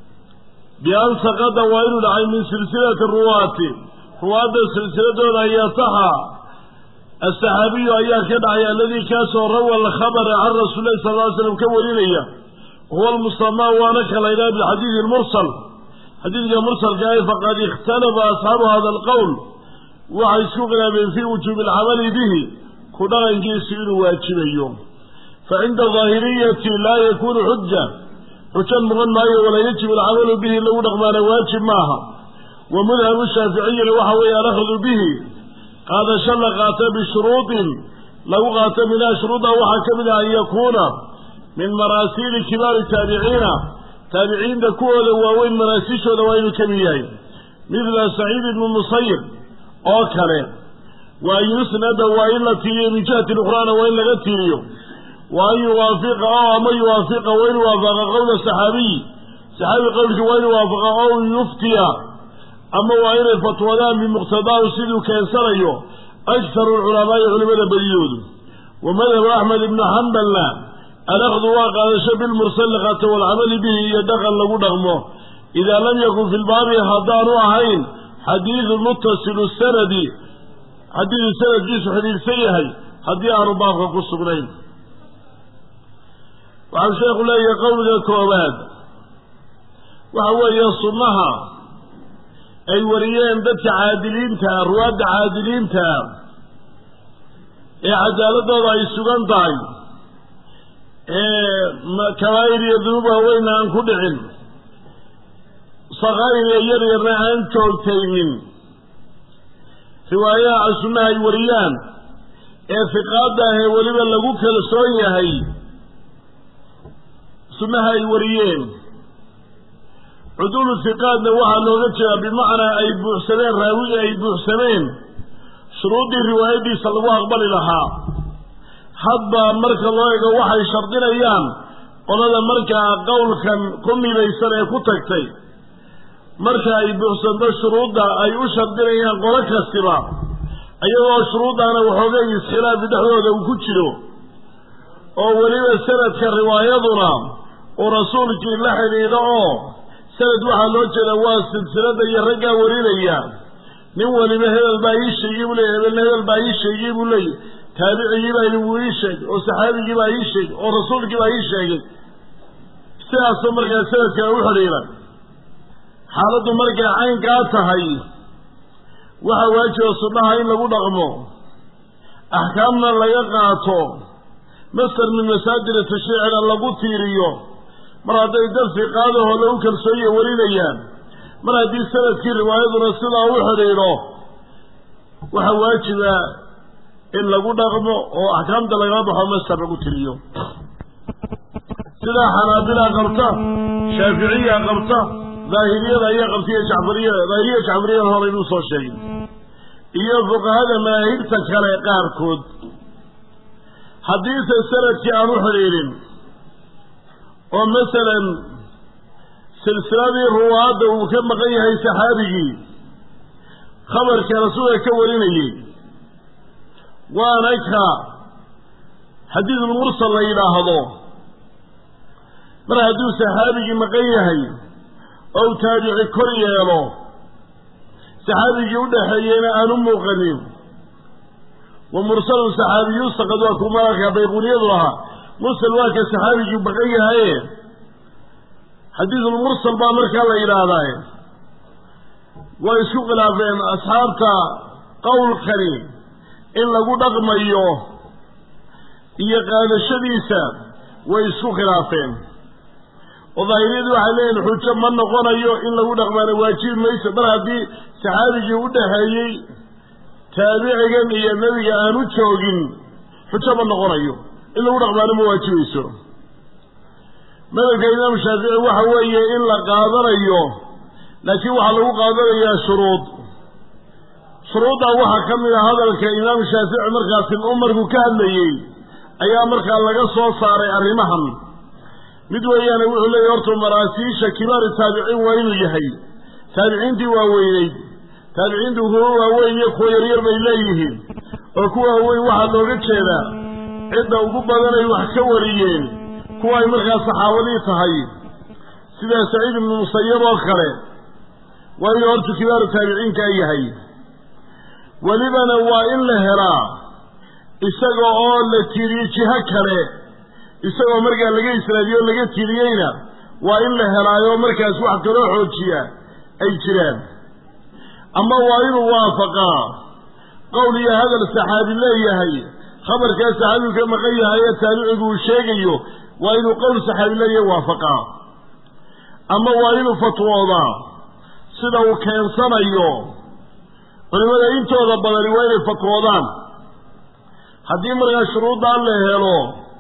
بأن سقط وإن العين من سلسلة الرواة رواة السلسلة هي صحة الصحابي أيها كدعي الذي كاسه روى الخبر عن رسول الله صلى الله عليه وسلم كورينيا هو المصطمى ونكل إلى بالحديث المرسل حديث المرسل جاي فقد اختلف أصحاب هذا القول وعيسوقنا من في وجوب العمل به كنا نجيسين واجب اليوم فعند ظاهرية لا يكون حجة حجة مغنى ولا يجب العمل به لو نغمان واجب معها ومذهب الشافعي وحوي نأخذ به هذا شل غات بشروط لو غات منها شروطا وحكمنا أن يكون من مراسيل كبار التابعين تابعين دكوه ووين مراسيش ودوين كميين مثل سعيد بن المصيب أوكره وأن يسند وإن لتيه من جهة الأخرى وإن لغتيه وأن يوافق أو أما يوافق وإن وافق قول السحابي سحابي قولك وإن وافق أو يفتي أما وإن الفتوى من مقتضاه سيدو كان سريه أكثر العلماء علماء بريود ومذهب أحمد بن حنبل الأخذ واقع شب المرسل والعمل به يدخل له دغمه إذا لم يكن في الباب هدار عين حديث متصل السند حديث السند جيس حديث سيهي حديث أرباق وقص قرين وعن شيخ الله يقول ذلك وباد وهو يصنها أي وريان ذات عادلين تا رواد عادلين تا إيه عدالة رأي السجان ضعي إيه كوائر يذنوبها وين عن كل علم صغائر يرير عن تولتين رواية عسنها أي وريان إيه فقادها ولما لقوك لسوية هاي سنها أي وريان عدول الثقات نوعها لغتها بمعنى أي بحسنين راوية أي بحسنين شروط الرواية دي صلى الله أقبل لها حتى مركا الله يقول وحي شرطين أيام قلنا مركا قول كان كمي ليسان يكتكتي marka ay buuxsanto shuruudda ay u shardinayaan qolo kastiba ayagoo shuruuddaana waxoogay iskhilaafi dhexdooda uu ku jiro oo weliba sanadka riwaayaduna uu rasuulkii la xidhiidho oo sanad waxaa loo jeeda waa silsilada iyo raggaa warinaya nin weliba hebel baa ii sheegay buu leeyay hebelna hebel baa ii sheegay buu leeyay taabicigii baa inuu ii sheegay oo saxaabigii baa ii sheegay oo rasuulkii baa ii sheegay sidaasoo markaa sanadkaa u xidhiidha xaaladdu markay caynkaa tahay waxaa waajiba sunnaha in lagu dhaqmo axkaamna laga qaato masdar min masaajida tashriicina lagu tiiriyo mar hadday dad fiqaadahoo lagu kalsooye warinayaan mar haddii sanadkii riwaayaduna sidaa u xidhiidho waxaa waajiba in lagu dhaqmo oo axkaamta lagala baxo masdar lagu tiriyo sidaa xanaabilaa qabta shaaficiyaa qabta daahiriyada ayaa qabta iyo jacfariyada daahiriya jacfariyada hore inuu soo sheegay iyo fuqahada madaahibta kale qaarkood haddiise sanadkii aan u xidhiidhin oo masalan silsiladii ruwaadda uu ka maqan yahay saxaabigii khabarka rasuulka ka warinayey waana ka xadiidulmursal la yidhaahdo mar hadduu saxaabigii maqan yahay ou taabici kor yeelo saxaabigii u dhaxeeyeyna aan u muuqanin wa mursalun saxaabiyu saqad waa ku mararka bayquuniyadu ahaa mursal waa ka saxaabigii maqan yahaye xadiidulmursal baa markaa la yidhaahdaa way isku khilaafeen asxaabta qowlkani in lagu dhaqmayo iyo qaadashadiisa way isku khilaafeen oo daahiriyadu waxay leeyihin xujo ma noqonayo in lagu dhaqmaana waajibi mayso mar haddii saxaabigii u dhaxeeyey taabicigan iyo nebiga aanu joogin xujo ma noqonayo in lagu dhaqmaana ma waajibayso madhabka imaam shaafici waxa weeye in la qaadanayo laakiin waxaa lagu qaadanayaa shuruud shuruuddaa waxaa ka mid a hadalka imaam shaafici markaasi umarku ka hadlayey ayaa markaa laga soo saaray arrimahan mid weeyaane wuxuu leeyahy horta maraasiisha kibaari taabiciin waa inuu yahay taabiciintii waaweyneyd taabiciintu kuwa waaweyn iyo kuwa yaryar bay leeyihiin oo kuwa waaweyn waxaa looga jeedaa cidda ugu badanay wax ka wariyeen kuwa ay markaa saxaabadii tahay sida saciid ibnu musayab oo kale waa inuu horta kibaaru taabiciinkaa yahay welibana waa in la helaa isaga oo la tiiriyo jiho kale isagoo markaa laga israadiyo laga tiriyeyna waa in la helaayo markaas wax kaloo xoojiya ay jiraan ama waa inuu waafaqaa qowl iyo hadal saxaabi leeyahay khabarkaa saxaabigu ka maqan yahay ee taabicigu uu sheegayo waa inuu qowl saxaabi leeyahay waafaqaa ama waa inuu fatwoodaa sida uu keensanayo culimada intooda badani waa inay fatwoodaan haddii markaa shuruuddaa la helo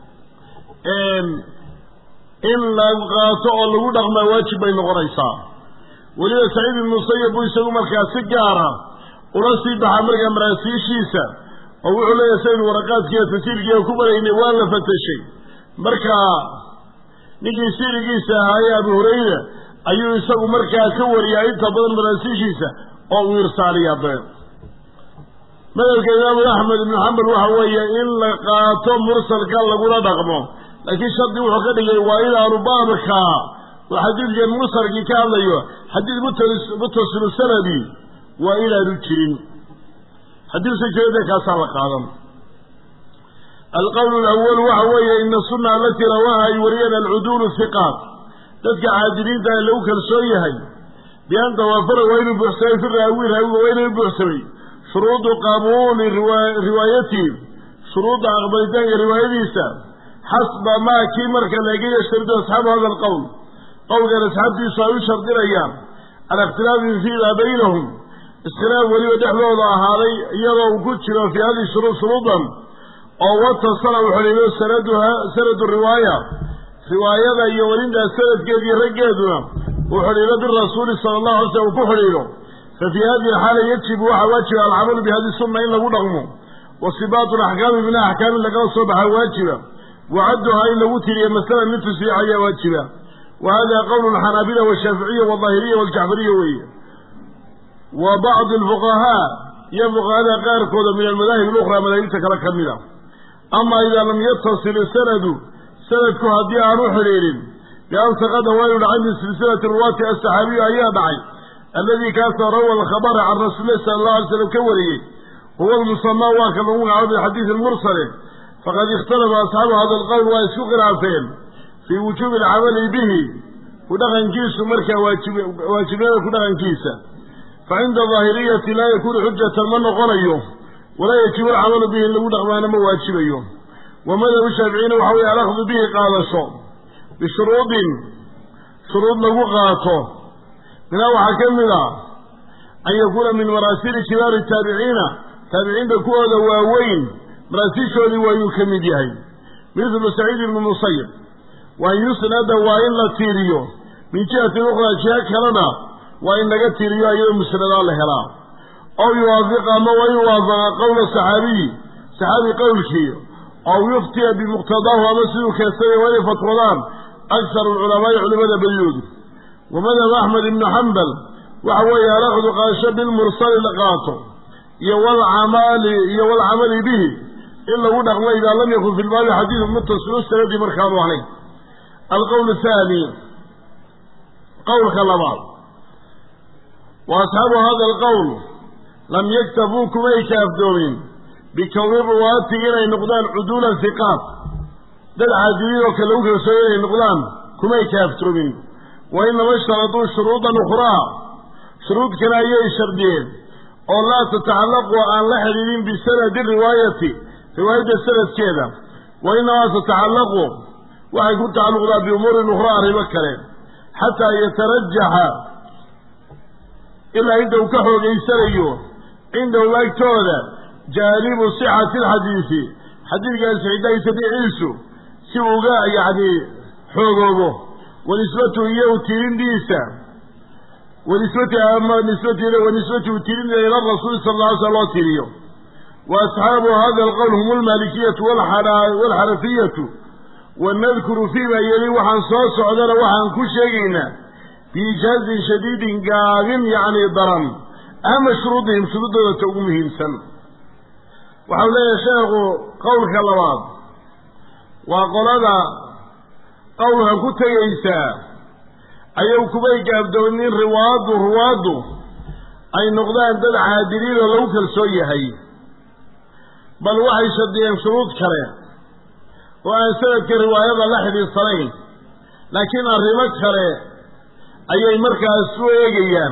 in lagu qaato oo lagu dhaqmaa waajib bay noqonaysaa weliba saciid ibnu musayab buu isagu markaa si gaara ula sii baxa markaa maraasiishiisa oo wuxuu leeyahay saynu waraqaadkiiyo tasiirkiiga ku baraynay waa la fatashay markaa ninkii sirigiisa ahaayee abu hurayra ayuu isagu markaa ka wariyaa inta badan maraasiishiisa oo uu irsaaliyaa been madhabka imaamu axmed ibnu xambal waxa weeye in la qaato mursalka lagula dhaqmo laakiin shardi wuxuu ka dhigay waa inaanu baabka oo xadiidkan mursalkii ka hadlayo xadiid muttasilu sanadi waa inaanu jirin xadiidsa jirada kaasaa la qaadan alqowl alawal waxa weeye ina sunna alatii rawaaha ay wariyeen alcuduulu hiqaat dadka caadiliinta ee lagu kalsoon yahay bian tawaafara waa inuu buuxsamay fi raawi raawiga waa inuu buuxsamay shuruudu qabuuli riwaayati shuruudda aqbalitaanka riwaayadiisa xasba maa kii marka laga yashtaridu asxaabu hada alqowl qowlkan asxaabtiisu ay u shardinayaan cala ikhtilaafin fiimaa baynahum iskhilaaf weliba dhexdooda ahaaday iyadoo uu ku jiro fii hadihi shuruud shuruudan oo watasala u xidhiidho sanaduha sanadu riwaaya riwaayada iyo welintaas sanadkeeda iyo raggeeduna uu xidhiidho birasuuli sala allahu alay slam uu ku xidhiidho fa fii hadihi alxaala yajibu waxaa waajiba alcamalu bihadii sunna in lagu dhaqmo wa sibaatu alaxkaami min axkaamin lagala soo baxa waajiba wacadduhaa in lagu tiriyo masala min tusbiix ayaa waajiba وهذا قول الحنابلة والشافعية والظاهرية والجعفرية وهي وبعض الفقهاء يبقى هذا قاركود من المذاهب الأخرى مذاهب تكركمنا. أما إذا لم يتصل السند سند كهدي أروح ليل لأن سقط وائل عن سلسلة الرواة الصحابية أيها معي الذي كان روى الخبر عن رسول الله صلى الله عليه وسلم كوريه هو المسمى وكما عرض الحديث المرسل. فقد اختلف أصحاب هذا القول ويسوق عفين في وجوب العمل به ودغن كيس مركا واجبين ودغن كيسا. فعند ظاهرية لا يكون حجة من غنيه ولا يجب العمل به إلا ودغمان مواجبيه. وماذا الشافعيين وحاول الأخذ به قال صوم بشروط شروط لغاته من أول حكمنا أن يكون من مراسيل كبار التابعين تابعين بكوة واوين مراسيل شولي ويكمل بهاي مثل سعيد بن المصيب وأن يسند وإن لا تيريو من جهة أخرى جهة كلنا وإن لقد تيريو أيضا مسند الله هلا أو يوافق ما ويوافق قول الصحابي صحابي قول شيء أو يفتي بمقتضاه ومسلو كالسي ولي فتولان أكثر العلماء علماء بيود. ومذهب أحمد بن حنبل وهو يأخذ قاشة بالمرسل لقاته يوال عمل يوال عمل به إلا ودق إذا لم يكن في الباب حديث متصل السند مركان عليه. القول الثاني قول كلامات وأصحاب هذا القول لم يكتبوا كما يكافدون بكون الرواة إلى نقدان عدول الثقات دل عادلين وكالوك رسولين نقدان كما يكافدون وإنما اشترطوا شروطا أخرى شروط كناية شردين أو لا تتعلق وأن لا حديدين بسند الرواية رواية السند كذا وإنما تتعلق ويكون تعلق ذا بأمور أخرى ربكرين حتى يترجح إلا عنده كحو قيسريه عنده لاكتوذا جانب صحة الحديث حديث قال سعيدا يتبع عيسو سوغا يعني حقوقه ونسبته إياه تيرين ديسا ونسبته أما نسبته إليه ونسبته تيرين إلى الرسول صلى الله عليه وسلم. وأصحاب هذا القول هم المالكية والحنفية. ونذكر فيما يلي وحن صوص عدنا وحن كشينا بإجاز شديد قاغم يعني ضرم أما شروطهم شروطهم تقومهم سن. وحولا يشاق قول كلمات وقال هذا قولها كنت ييسا أيو كبيك أبدونين رواد ورواد أي نقضان دل عادلين لو كالسوية هاي بل وحي شدين شروط كره وأن سنة الرواية لحد الصلين لكن الرمات كره أي مركز السوية جيان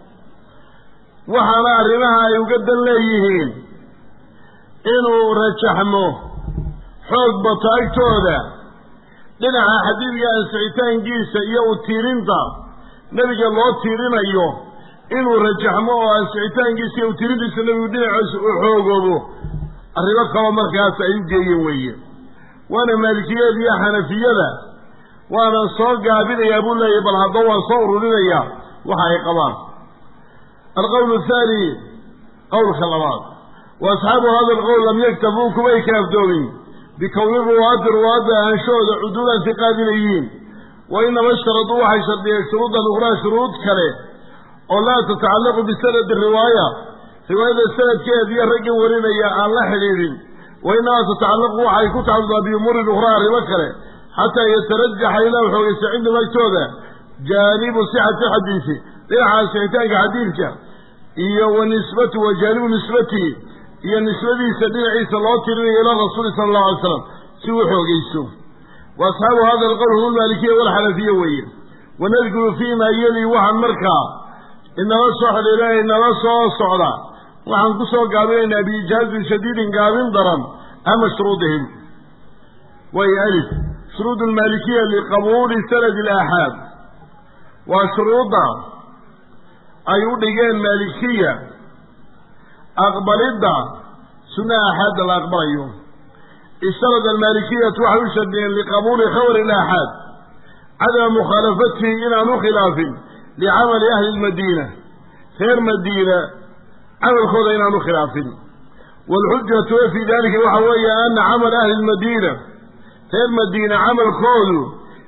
وحنا الرمها يقدم ليهين إنه رجحمه حب بطاقته dhinaca xadiidka ansixitaankiisa iyo u tiirinta nabiga loo tiirinayo inuu rajaxmo oo ansixitaankiisa iyo u tiirintiisa nabigu dhinaciisa u xoogoobo arrimo kaba markaas ay u geeyeen weeye. waana maalikiyada iyo xanafiyada waana soo gaabinayaa buu leeyahay bal hadda waan soo ururinayaa waxa ay qabaan. القول الثاني قول خلوات وأصحاب هذا القول لم يكتفوا كما يكافدون بكون الرواة الرواة أنشود عدولا ثقات إليين وإنما اشترطوا وحي شروطا أخرى شروط كره ولا تتعلق بسند الرواية رواية السند كيف يرقى ورنا يا الله حليلين وإنما تتعلق وحي كتعلق بأمور أخرى رواية حتى يترجح إلى وحويس عند مكتوبة جانب صحة الحديث لنحا سعتانك حديثك إيا ونسبته وجانب نسبته هي النسبة سيدنا عيسى الله ترمي إلى الرسول صلى الله عليه وسلم سوى حوقيسه. وأصحاب هذا القول هم المالكية والحنفية ويه. ونذكر فيما يلي وحن مركا إن نصح لله إن نصح الصعدة وحن قصوا قابلين بإجاز شديد قابل ضرم أما شروطهم وهي ألف شروط المالكية لقبول سند الآحاد وشروطها أيضا المالكية أقبلت سنة أحد الأقبليون اشترط المالكية وحوشا لقبول خبر الأحد عدم مخالفته إلى خلاف لعمل أهل المدينة غير مدينة عمل خذ إلى خلاف. والحجة في ذلك وحوية أن عمل أهل المدينة غير مدينة عمل خذ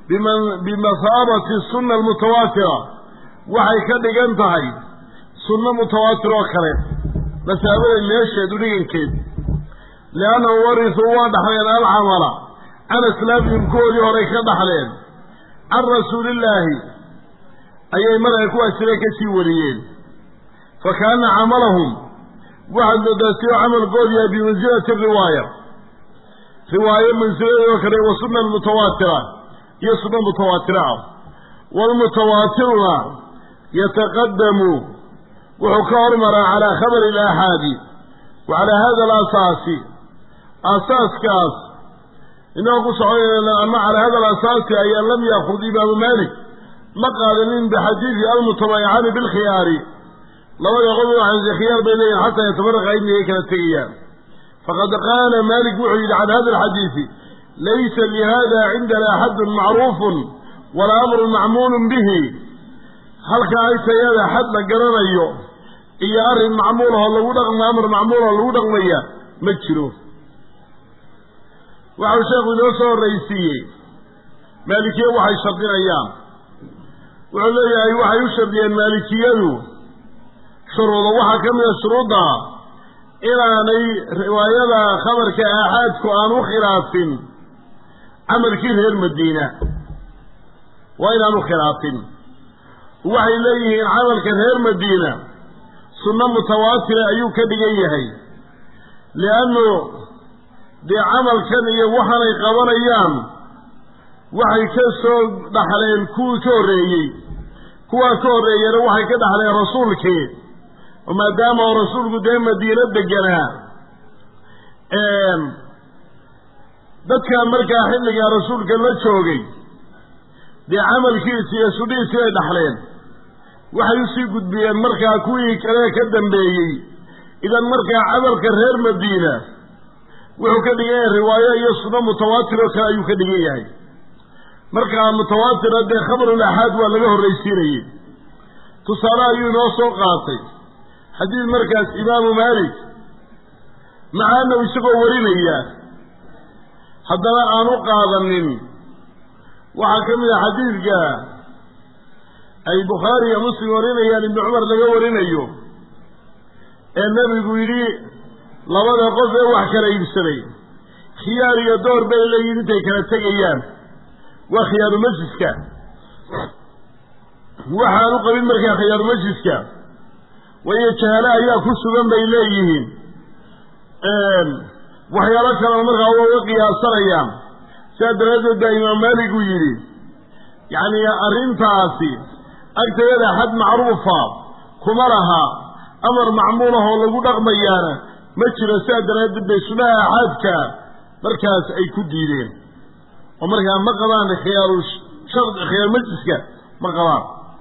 بمثابة السنة المتواترة وحي كدغان تahay سنة متواترة كره مثابة الميشهد ودغنكيد لأنه ورثوا ودحلين العمل عن اسلامهم كوري هوري كدحلين عن رسول الله أي مرة يكون أسريكسي وريين فكان عملهم واحد داسيو عمل قولي بمنزلة الرواية رواية منزلة وكره وسنة المتواترة هي سنة متواترة والمتواترة يتقدم وحكار مرة على خبر الآحاد وعلى هذا الأساس أساس كاس إنه قصعين أما على هذا الأساس أي لم يأخذ إمام مالك مقالين بحديث المتبايعان بالخيار لو يقولوا عن خيار بينهم حتى يتفرق إنه كالتقيان فقد قال مالك وحيد عن هذا الحديث ليس لهذا عندنا حد معروف ولا أمر معمول به هل كأيت هذا حد لقرنا أيوه إيا أرهم معمولها اللو دغم أمر معمولها اللو دغم إياه مجلوه وعلى شيخ نوسه الرئيسية مالكية وحي شرطين أيام وعلى أي وحي يشرطين مالكية شروط وحا كم يشروطها إلى أن رواية خبر كأحاد كأنو خلاف عمل كثير المدينة وإن أنو خلاف وحي إليه عمل كثير مدينة سنة متواترة أيو كدقيهي لأنه دي عمل كان يوحنا يقبل أيام وحي كسو دحلين كو كوريي كوا كوريي وحي كدحلين رسولك وما دام رسولك دي مدينة دقنا dadka markaa xilliga rasuulka la joogay dee camalkiisa iyo sudhiisa ay dhaxleen waxay u sii gudbiyeen markaa kuwii kale ka dambeeyey idan markaa camalka reer madiina wuxuu ka dhigan yahay riwaayo iyo sunno mutawaatir oo kale ayuu ka dhigan yahay markaa mutawaatira dee khabarul axaad waa laga horraysiinayey tusaale ayuu inoo soo qaatay xadiid markaas imaamu maalik macaanow isagoo warinaya haddana aan u qaadanin waxaa ka mid a xadiidka ay bukhaari iyo muslim warinayaan ibnu cumar laga warinayo ee nebigu yidhi labada qof ee wax kala iibsaday khiyaar iyo door bay leeyihin intay kala tegayaan waa khiyaaru majliska waxaan u qabin markaa khiyaaru majliska waayo jahaale ayaa ku sugan bay leeyihiin waxyaalo kalena markaa waa uga qiyaasanayaan sidaa daraaddeed baa imaam maalik uu yidhi yacni arrintaasi agtayada xad macruufa kuma laha amar macmuulah oo lagu dhaqmayaana ma jiro sidaa daraaddeed bay sunaha axaadka markaas ay ku diideen oo markaa ma qabaan khiyaaru shard khiyaar majliska ma qabaan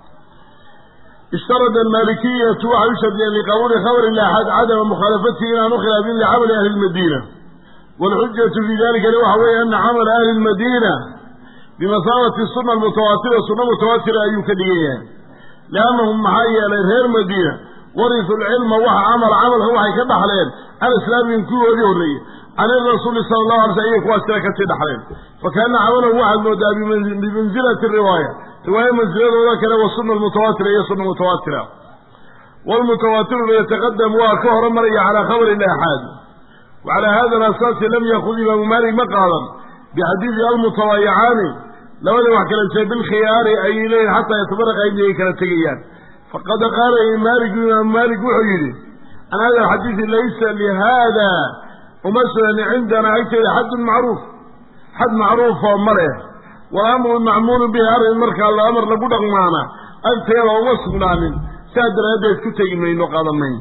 اشترط المالكية وحيشد لقبول خبر الأحد عدم مخالفته إلى نخلاف لعمل أهل المدينة والحجة في ذلك لوحوه أن عمل أهل المدينة بمثابة السنة المتواترة السنة المتواترة أي كدية لأنهم محايا لغير مدينة ورثوا العلم وحا عمل عمل هو حيكبح عليهم الإسلام ينكوه وجهرية عن الرسول صلى الله عليه وسلم واسرك السيدة حليم فكان عمله واحد مدى بمنزلة الرواية رواية منزلة وذكر والسنة المتواترة هي سنة متواترة والمتواتر يتقدم وكهر مرية على خبر الأحاد وعلى هذا الأساس لم يأخذ إمام مالك مقالا بحديث المتوايعان لو أن وحكى لنسي بالخيار أي إليه حتى يتفرق أيديه كالتقيان فقد قال مالك إمام مالك وحيده أن هذا الحديث ليس لهذا ومثلا عندنا أكثر حد معروف حد معروف ومريه والأمر المعمول به أرى المركة الأمر لبدأ معنا أكثر ووصفنا من سادر هذا يتكتب من وقال منه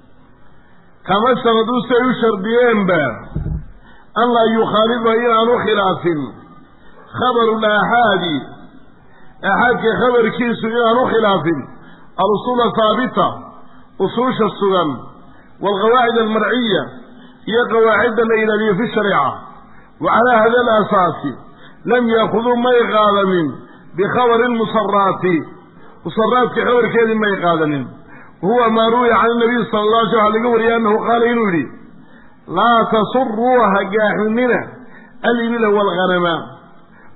كما استغدوا سيشر بينبا أن لا يخالف إلى أنه خلاف خبر الأحاد أحاد كخبر كيس إلى أنه خلاف الأصول ثابتة أصول السلام والقواعد المرعية هي قواعد الإلهية في الشريعة وعلى هذا الأساس لم يأخذوا ما يقال بخبر المصرات مصرات كخبر كذا ما يقال هو ما روي عن النبي صلى الله عليه وسلم أنه قال إنه لا تصروها جاهلنا الإبل والغنم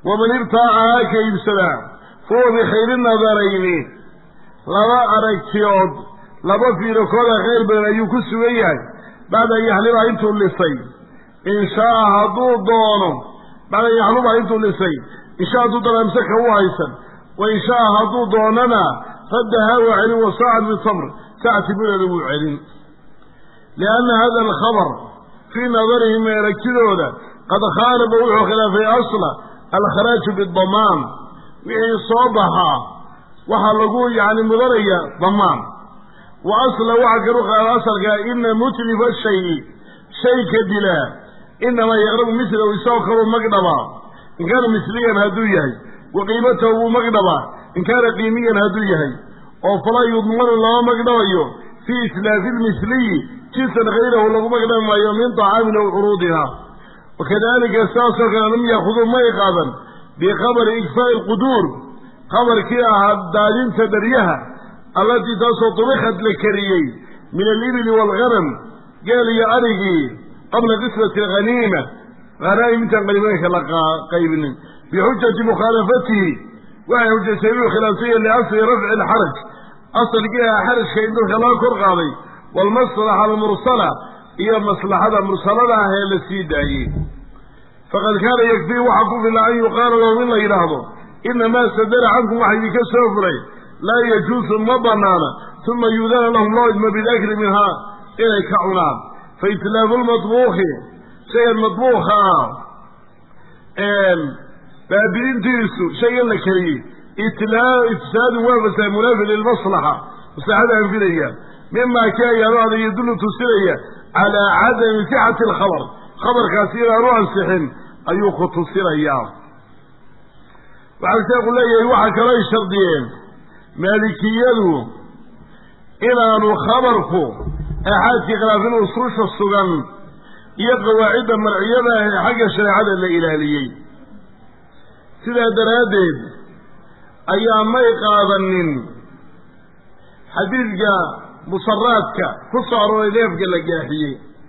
waman ibtaacahaa ka iibsadaa fahuwa bikhayri nadarayni laba aragtiyood laba fiirokooda khayr badan ayuu ku sugan yahay bacda an yaxliba intuu lisay in shaaa hadduu doono bacda an yaxluba intuu lisay in shaa hadduu doono amsaka u haysan wa in shaaa hadduu doonana raddahaa waa celin wa saacan min tamr saacti buleeda wuu celin lianna hada alkhabar fii nadarihim aragtidooda qad khaalafa wuxuu khilaafay asla alkharaaju bidamaan wixii soo baxaa waxaa lagu yacni mudanaya damaan wa asla waxaa kalu qaada asalkaa ina mutlifa shayi shayka dilaa inamaa yaqrabu mislahu isagoo kaluu magdhabaa in kaana misliyan hadduu yahay wa qiimatahu wuu magdhabaa in kaana qiimiyan hadduu yahay oo falaa yudmanu lama magdhabayo fii islaafi lmisliyi jinsan hayrahu lagu magdhabi maayo min طacaamin aw curuudiha wakadalika saasoo kale lam yaakuduu may qaadan bikhabari ikfaa'i lquduur khabarkii ahaa daadinta daryaha allatii taasoo dubikad la kariyey min alibili waalghanam geel iyo arigii qabla qismati alghaniima hanaa'im intaan qaniimooyinka la qaybinin bixujati mukhaalafatihi waxay xujaysay inuu khilaafsanya liasli rafci alxaraj asalkii aha xarajka in dadka laga kor qaaday waalmaslaxa almursala iyo maslaxada mursalada ah ee la sii daayey faqad kaana yakfii waxaa ku fila an yuqaala lahum in la yidhaahdo inamaa sadara cankum waxa idinka soo fulay laa yajuusu ma banaana uma yuudana lahum loo idmo bidakri minhaa inay ka cunaan fa itlaafu lmadbuuki shaygan madbuuka ah baabi'intiisu shaygan la kariyey ifsaadu waa fasaad munaafi lilmaslaxa maslaxada anfinaya mimaa ka ayaado yadullu tusinaya calaa cadami sixati alkhabar khabarkaasi inaan u ansixin ayuu ku tusinayaa waxaa sheekhu leeyahay waxaa kaloo ay shardiyeen maalikiyadu inaanu khabarku aaxaadkii khilaafin usuusha sugan iyo qawaacidda marciyada ah ee xagga shareecada la ilaaliyey sidaa daraaddeed ayaa may qaadanin xadiidka musaraadka ku soo arooray neefka la gaaxiyey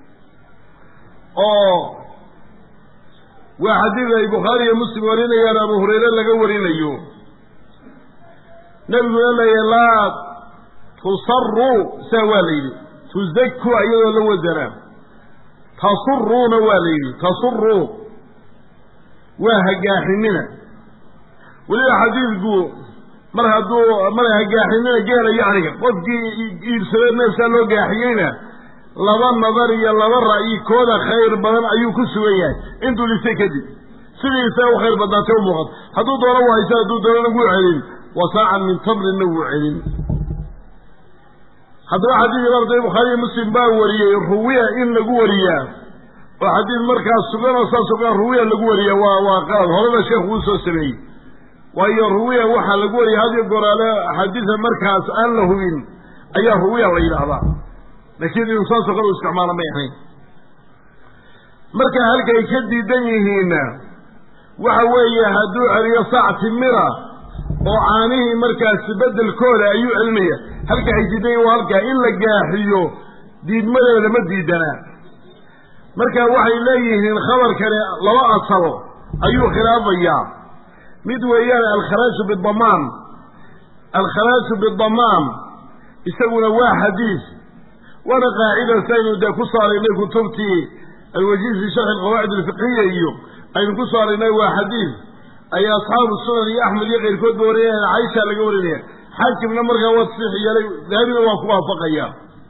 oo waa xadiid ay bukhaari iyo muslim warinayaan abu hurayre laga warinayo nebiguna leeyahy laa tusaruu saa waa la yidhi tuzaku iyadoo la wasanaa tasuruuna waa la yidhi tasuruu waa hagaaxinina weliba xadiidku mar hadduu mar hagaaxinina geela yacniga qofkii iibsadee neefsaa loo gaaxiyeyna laba nadar iyo laba ra'yi kooda khayr badan ayuu ku sugan yahay intuu lisay kadib sidiisa u khayr badnaatay u muuqato hadduu doono waa haysa hadduu doonana wuu celin wa saacan min tamrinna wuu celin haddaba xadiid imaamtay bukhaariiyo muslim baa wariyey ruwiya in lagu wariyaa oo xadiid markaas sugan oo saas sugan ruwiya lagu wariyaa waa waa qalad horena sheekhu uu soo sameeyey waayo ruwiya waxaa lagu wariyay hadiyo goraale xadiida markaas aan la hubin ayaa ruwiya la yidhaahdaa laakiin inuu saasoo kale u isticmaala may ahayn marka halkay ka diidan yihiinna waxa weeye hadduu celiyo saac timira oo caanihii markaas beddelkooda ayuu celinaya halka ay diidan yihin waa halkaa in la gaaxiyo diidmadeeda ma diidanaa marka waxay leeyihiin khabarkani laba asalo ayuu khilaafayaa mid weeyaan alkharaaju bidamaan alkharaaju bidamaan isaguna waa xadiis waana qaacida saynu dee ku soo aragnay kutubtii alwajiiz fi sharxi alqawaacid alfiqhiya iyo aynu ku soo aragnay waa xadiis ay asxaabu sunan iyo axmed iyo keyrkood ba warinayaan caisha laga warinaya xaakimna markaa waa tasxiix yeelay dahabina waa ku waafaqaya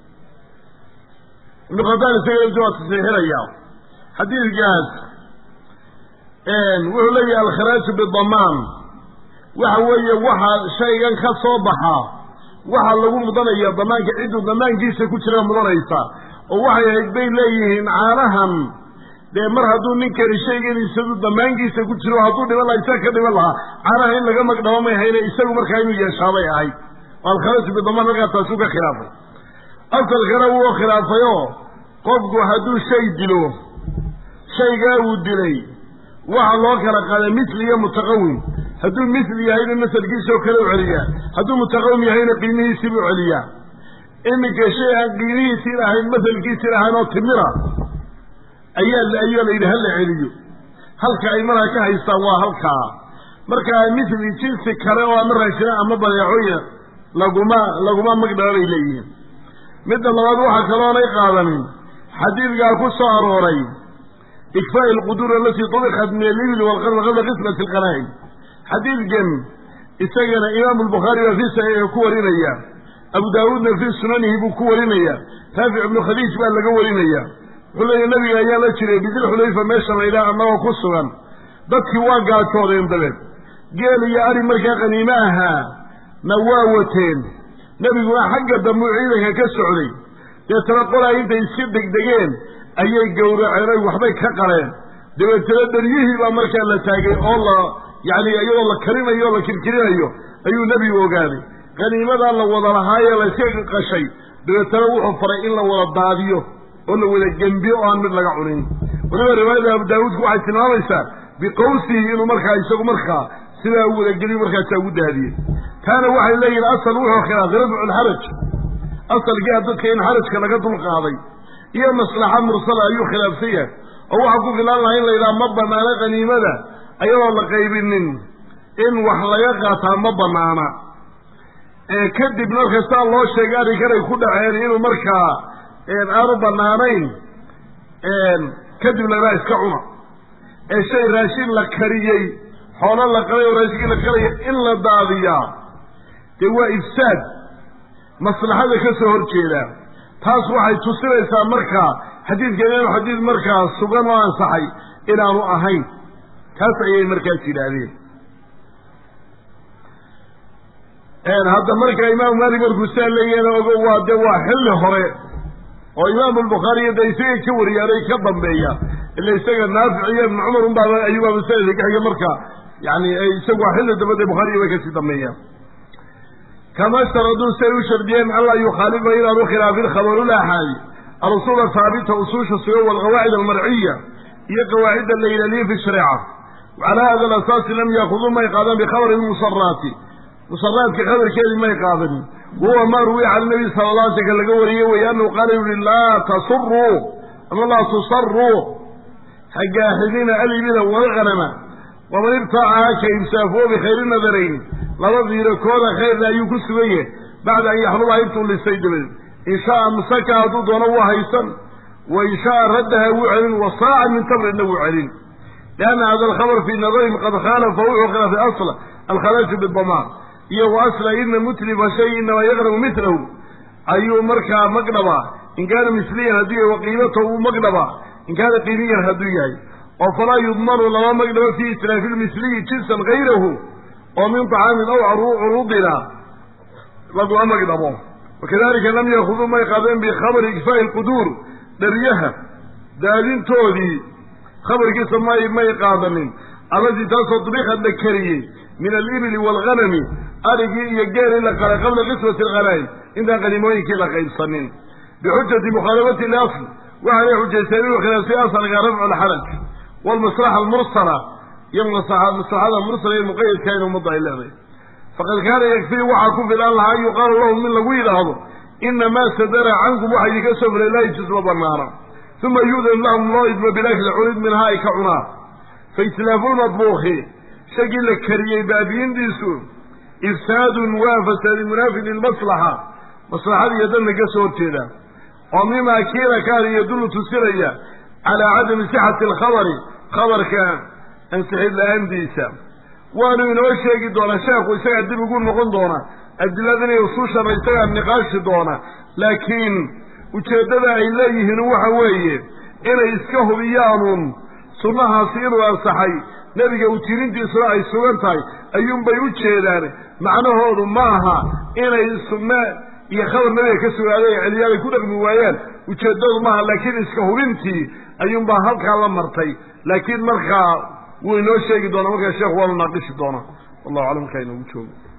ibnu khataan isaga intu waa tasxiixinaya xadiidkaas wuxuu leeyahay alkharaaju bidamaan waxa weeye waxaa shaygan ka soo baxaa waxaa lagu mudanaya damaanka cidduu damaankiisa ku jira mudanaysa oo waxay ahayd bay leeyihiin caanahan dee mar hadduu ninkani shaygan isagu damaankiisa ku jiro hadduu dhiman laha isaga ka dhiman lahaa caanaha in laga magdhabo may hayne isagu markaa inuu yeeshaabay ahayd alkharaaju bidamaan markaa taasuu ka khilaafay asalkana wuu khilaafay oo qofku hadduu shay dilo shaygaa uu dilay waxaa loo kala qaaday misli iyo mutaqawim hadduu misli yahayna masalkiisoo kale u celiyaa hadduu mutaqawim yahayna qiimihiisiibuu celiyaa iminka shay aan qiimihiisiin ahayn masalkiisiin ahayn oo timira ayaa ayaa la yidhi hala celiyo halka ay markaa ka haystaan waa halkaa markaa mithli jinsi kale oo ama raashina ama badeecooyin laguma laguma magdhabay leeyihiin midda labaad waxaa kaloonay qaadanin xadiidkaa ku soo arooray ikfaa alquduur alatii tubiqat min alibil walqarn qabla qismati alqanaa'im xadiidkan isagana imaamu albukhaari baa fii saxiixi ku warinaya abu daawuudna fii sunanihi buu ku warinaya raafic ibnu khadiij baa laga warinaya wuxuu leeyahy nabiga ayaa la jiray bidilxulayfa meesha laydhaha annagoo ku sugan dadkii waa gaajoodeen dabeed geel iyo ari markaa qaniimo ahaa na waa wateen nebiguna xagga dambuu ciidanka ka socday deetana qolaa intay iska degdegeen ayay gowraceen oy waxbay ka qaleen dabeetana daryihii baa markaa la taagay oo la yacni iyadoo la karinayo o la kirkirinayo ayuu nebigu ogaaday qaniimadaa la wada lahaayee la iska qashay dabeetana wuxuu faray in la wada daadiyo oo la wada gembiyo oo aan mid laga cunin waliba riwaayada abu daawuudku waxay tilmaamaysaa biqawsihi inuu markaa isagu markaa sidaa u wadageliyo markaasaa ugu daadiyey taana waxay leeyihin asal wuxuu khilaafay rafcu lxaraj asalkiia dadka in xarajka laga dulqaaday iyo maslaxa mursala ayuu khilaafsan yahay oo waxaa ku filaan laha in la yidhaha ma banaana qaniimada ayadoo la qaybinin in wax laga qaataa ma banaana kadib markastaa loo sheegay arrinkanay ku dhaceen inuu markaa aanu banaanayn kadib lagaa iska cuna ee shay raashin la kariyey xoolo la qalay oo raashinkii la karaya in la daadiyaa dee waa ifsaad maslaxada ka soo horjeedaa taas waxay tusinaysaa markaa xadiidkan inuu xadiid markaa sugan oo ansaxay inaanu ahayn taas ayay markaas yidhaahdeen hadda markaa imaamu maalik markuu saa leeyahna ogo waa de waa xilli hore oo imaamu albukhaariyo de isaga ka wariyaanay ka dambeeya ila isaga naafic iyo ibnu cumar unbaa ayuubaa masalada ka xiga marka yani isagu waa xilli dabade bukhaariyo bay kasii dambeeyaan kama sharaduu say u shardiyeen anlaa yukhaalifa inaanu khilaafin khabarulaxaadi alusuula haabita usuusha suga walqawaacid almarciya iyo qawaacidda la ilaaliye fi shareeca wacalaa hada alasaasi lam yaakuduu may qaadan bikhabari lmusaraati musaraadka khabarkeedii may qaadanin wahuwa maa ruwiya cala nabiy sala la alay sl laga wariyey wey annahu qaala yuhi laa tasuruu ama laa tusaruu hagaaxidina alibila walganama waman ibtaacaha ka ibsaafoo bikhayri nadarayn laba diiro kooda khayrna ayuu ku sugan yahay bacda an yaxlubaha intuu lisay dabadeed in shaaa amsaka hadduu doono waa haysan wa in shaaa raddaha wuu celin wa saacan min tamrinna wuu celin lianna hada alkhabar fii nadarihim qad khaalafa wuxuu khilaafay asla alkhalaaju bidamaan iyo wa asla ina mutlifa shay inamaa yaqrabu milahu ayuu markaa magdhabaa in kaana misliyan hadduu yahay waqiimatahu uu magdhabaa in kaana qiimiyan hadduu yahay oo falaa yudmanu lama magdhabo fii islaafi lmisliyi jinsan gayrahu oo min طacaamin aw curuudina laguma magdhabo wakadalika lam yaakuduu may qaadeen bikhabari ikfaa'i lquduur dharyaha daadintoodii khabarkiisa may may qaadanin allatii taasoo dubikad la kariyey min alibili waalganami arigii iyo geelii la qalay qabla qismati alghanaa'im intaan qaniimooyinkii la qaybsanin bixujati mukhaalafati liasl waxaanay xujaysteen inuu khilaafsay asalka rafcu lxaraj waalmaslaxa almursala iyo maslaxada mursala iyo muqayadka in ummadda ay leedahay faqad kaana yakfii waxaa ku filan lahaa an yuqaalu lahum in lagu yidhaahdo inamaa sadara cankum waxa idinka soo fulay laa yajuz ma banaana uma yu'dan lahum loo idmo bilakli cunid minhaa ay ka cunaan fa islaafu lmadbuuki shaygii la kariyey baabi'indiisu ifsaadun waa fasaadi munaafin lilmaslaxa maslaxada iyo danna ka soo horjeeda oo mimaa kiila kaana yadullu tusinaya calaa cadami sixati alkhabari khabarka ansixid la-aandiisa waanu inoo sheegi doonaa sheekhu isagaa dib ugu noqon doona adiladan iyo usuushana isagaa niqaashi doona laakiin ujeeddada ay leeyihiin waxa weeye inay iska hubiyaanuun sunnahaasi inuu ansaxay nebiga utirintiisuna ay sugan tahay ayuunbay u jeedaan macnahoodu ma aha inay sunne iyo khabar nebiga ka sugaaday ay celiyaalay ku dhaqmi waayaan ujeeddadu maaha laakiin iska hubintii ayuunbaa halkaa la martay laakiin markaa wuu inoo sheegi doonaa markaa sheekhu waanu naaqishi doonaa wallahu aclam markaa inoogu joogo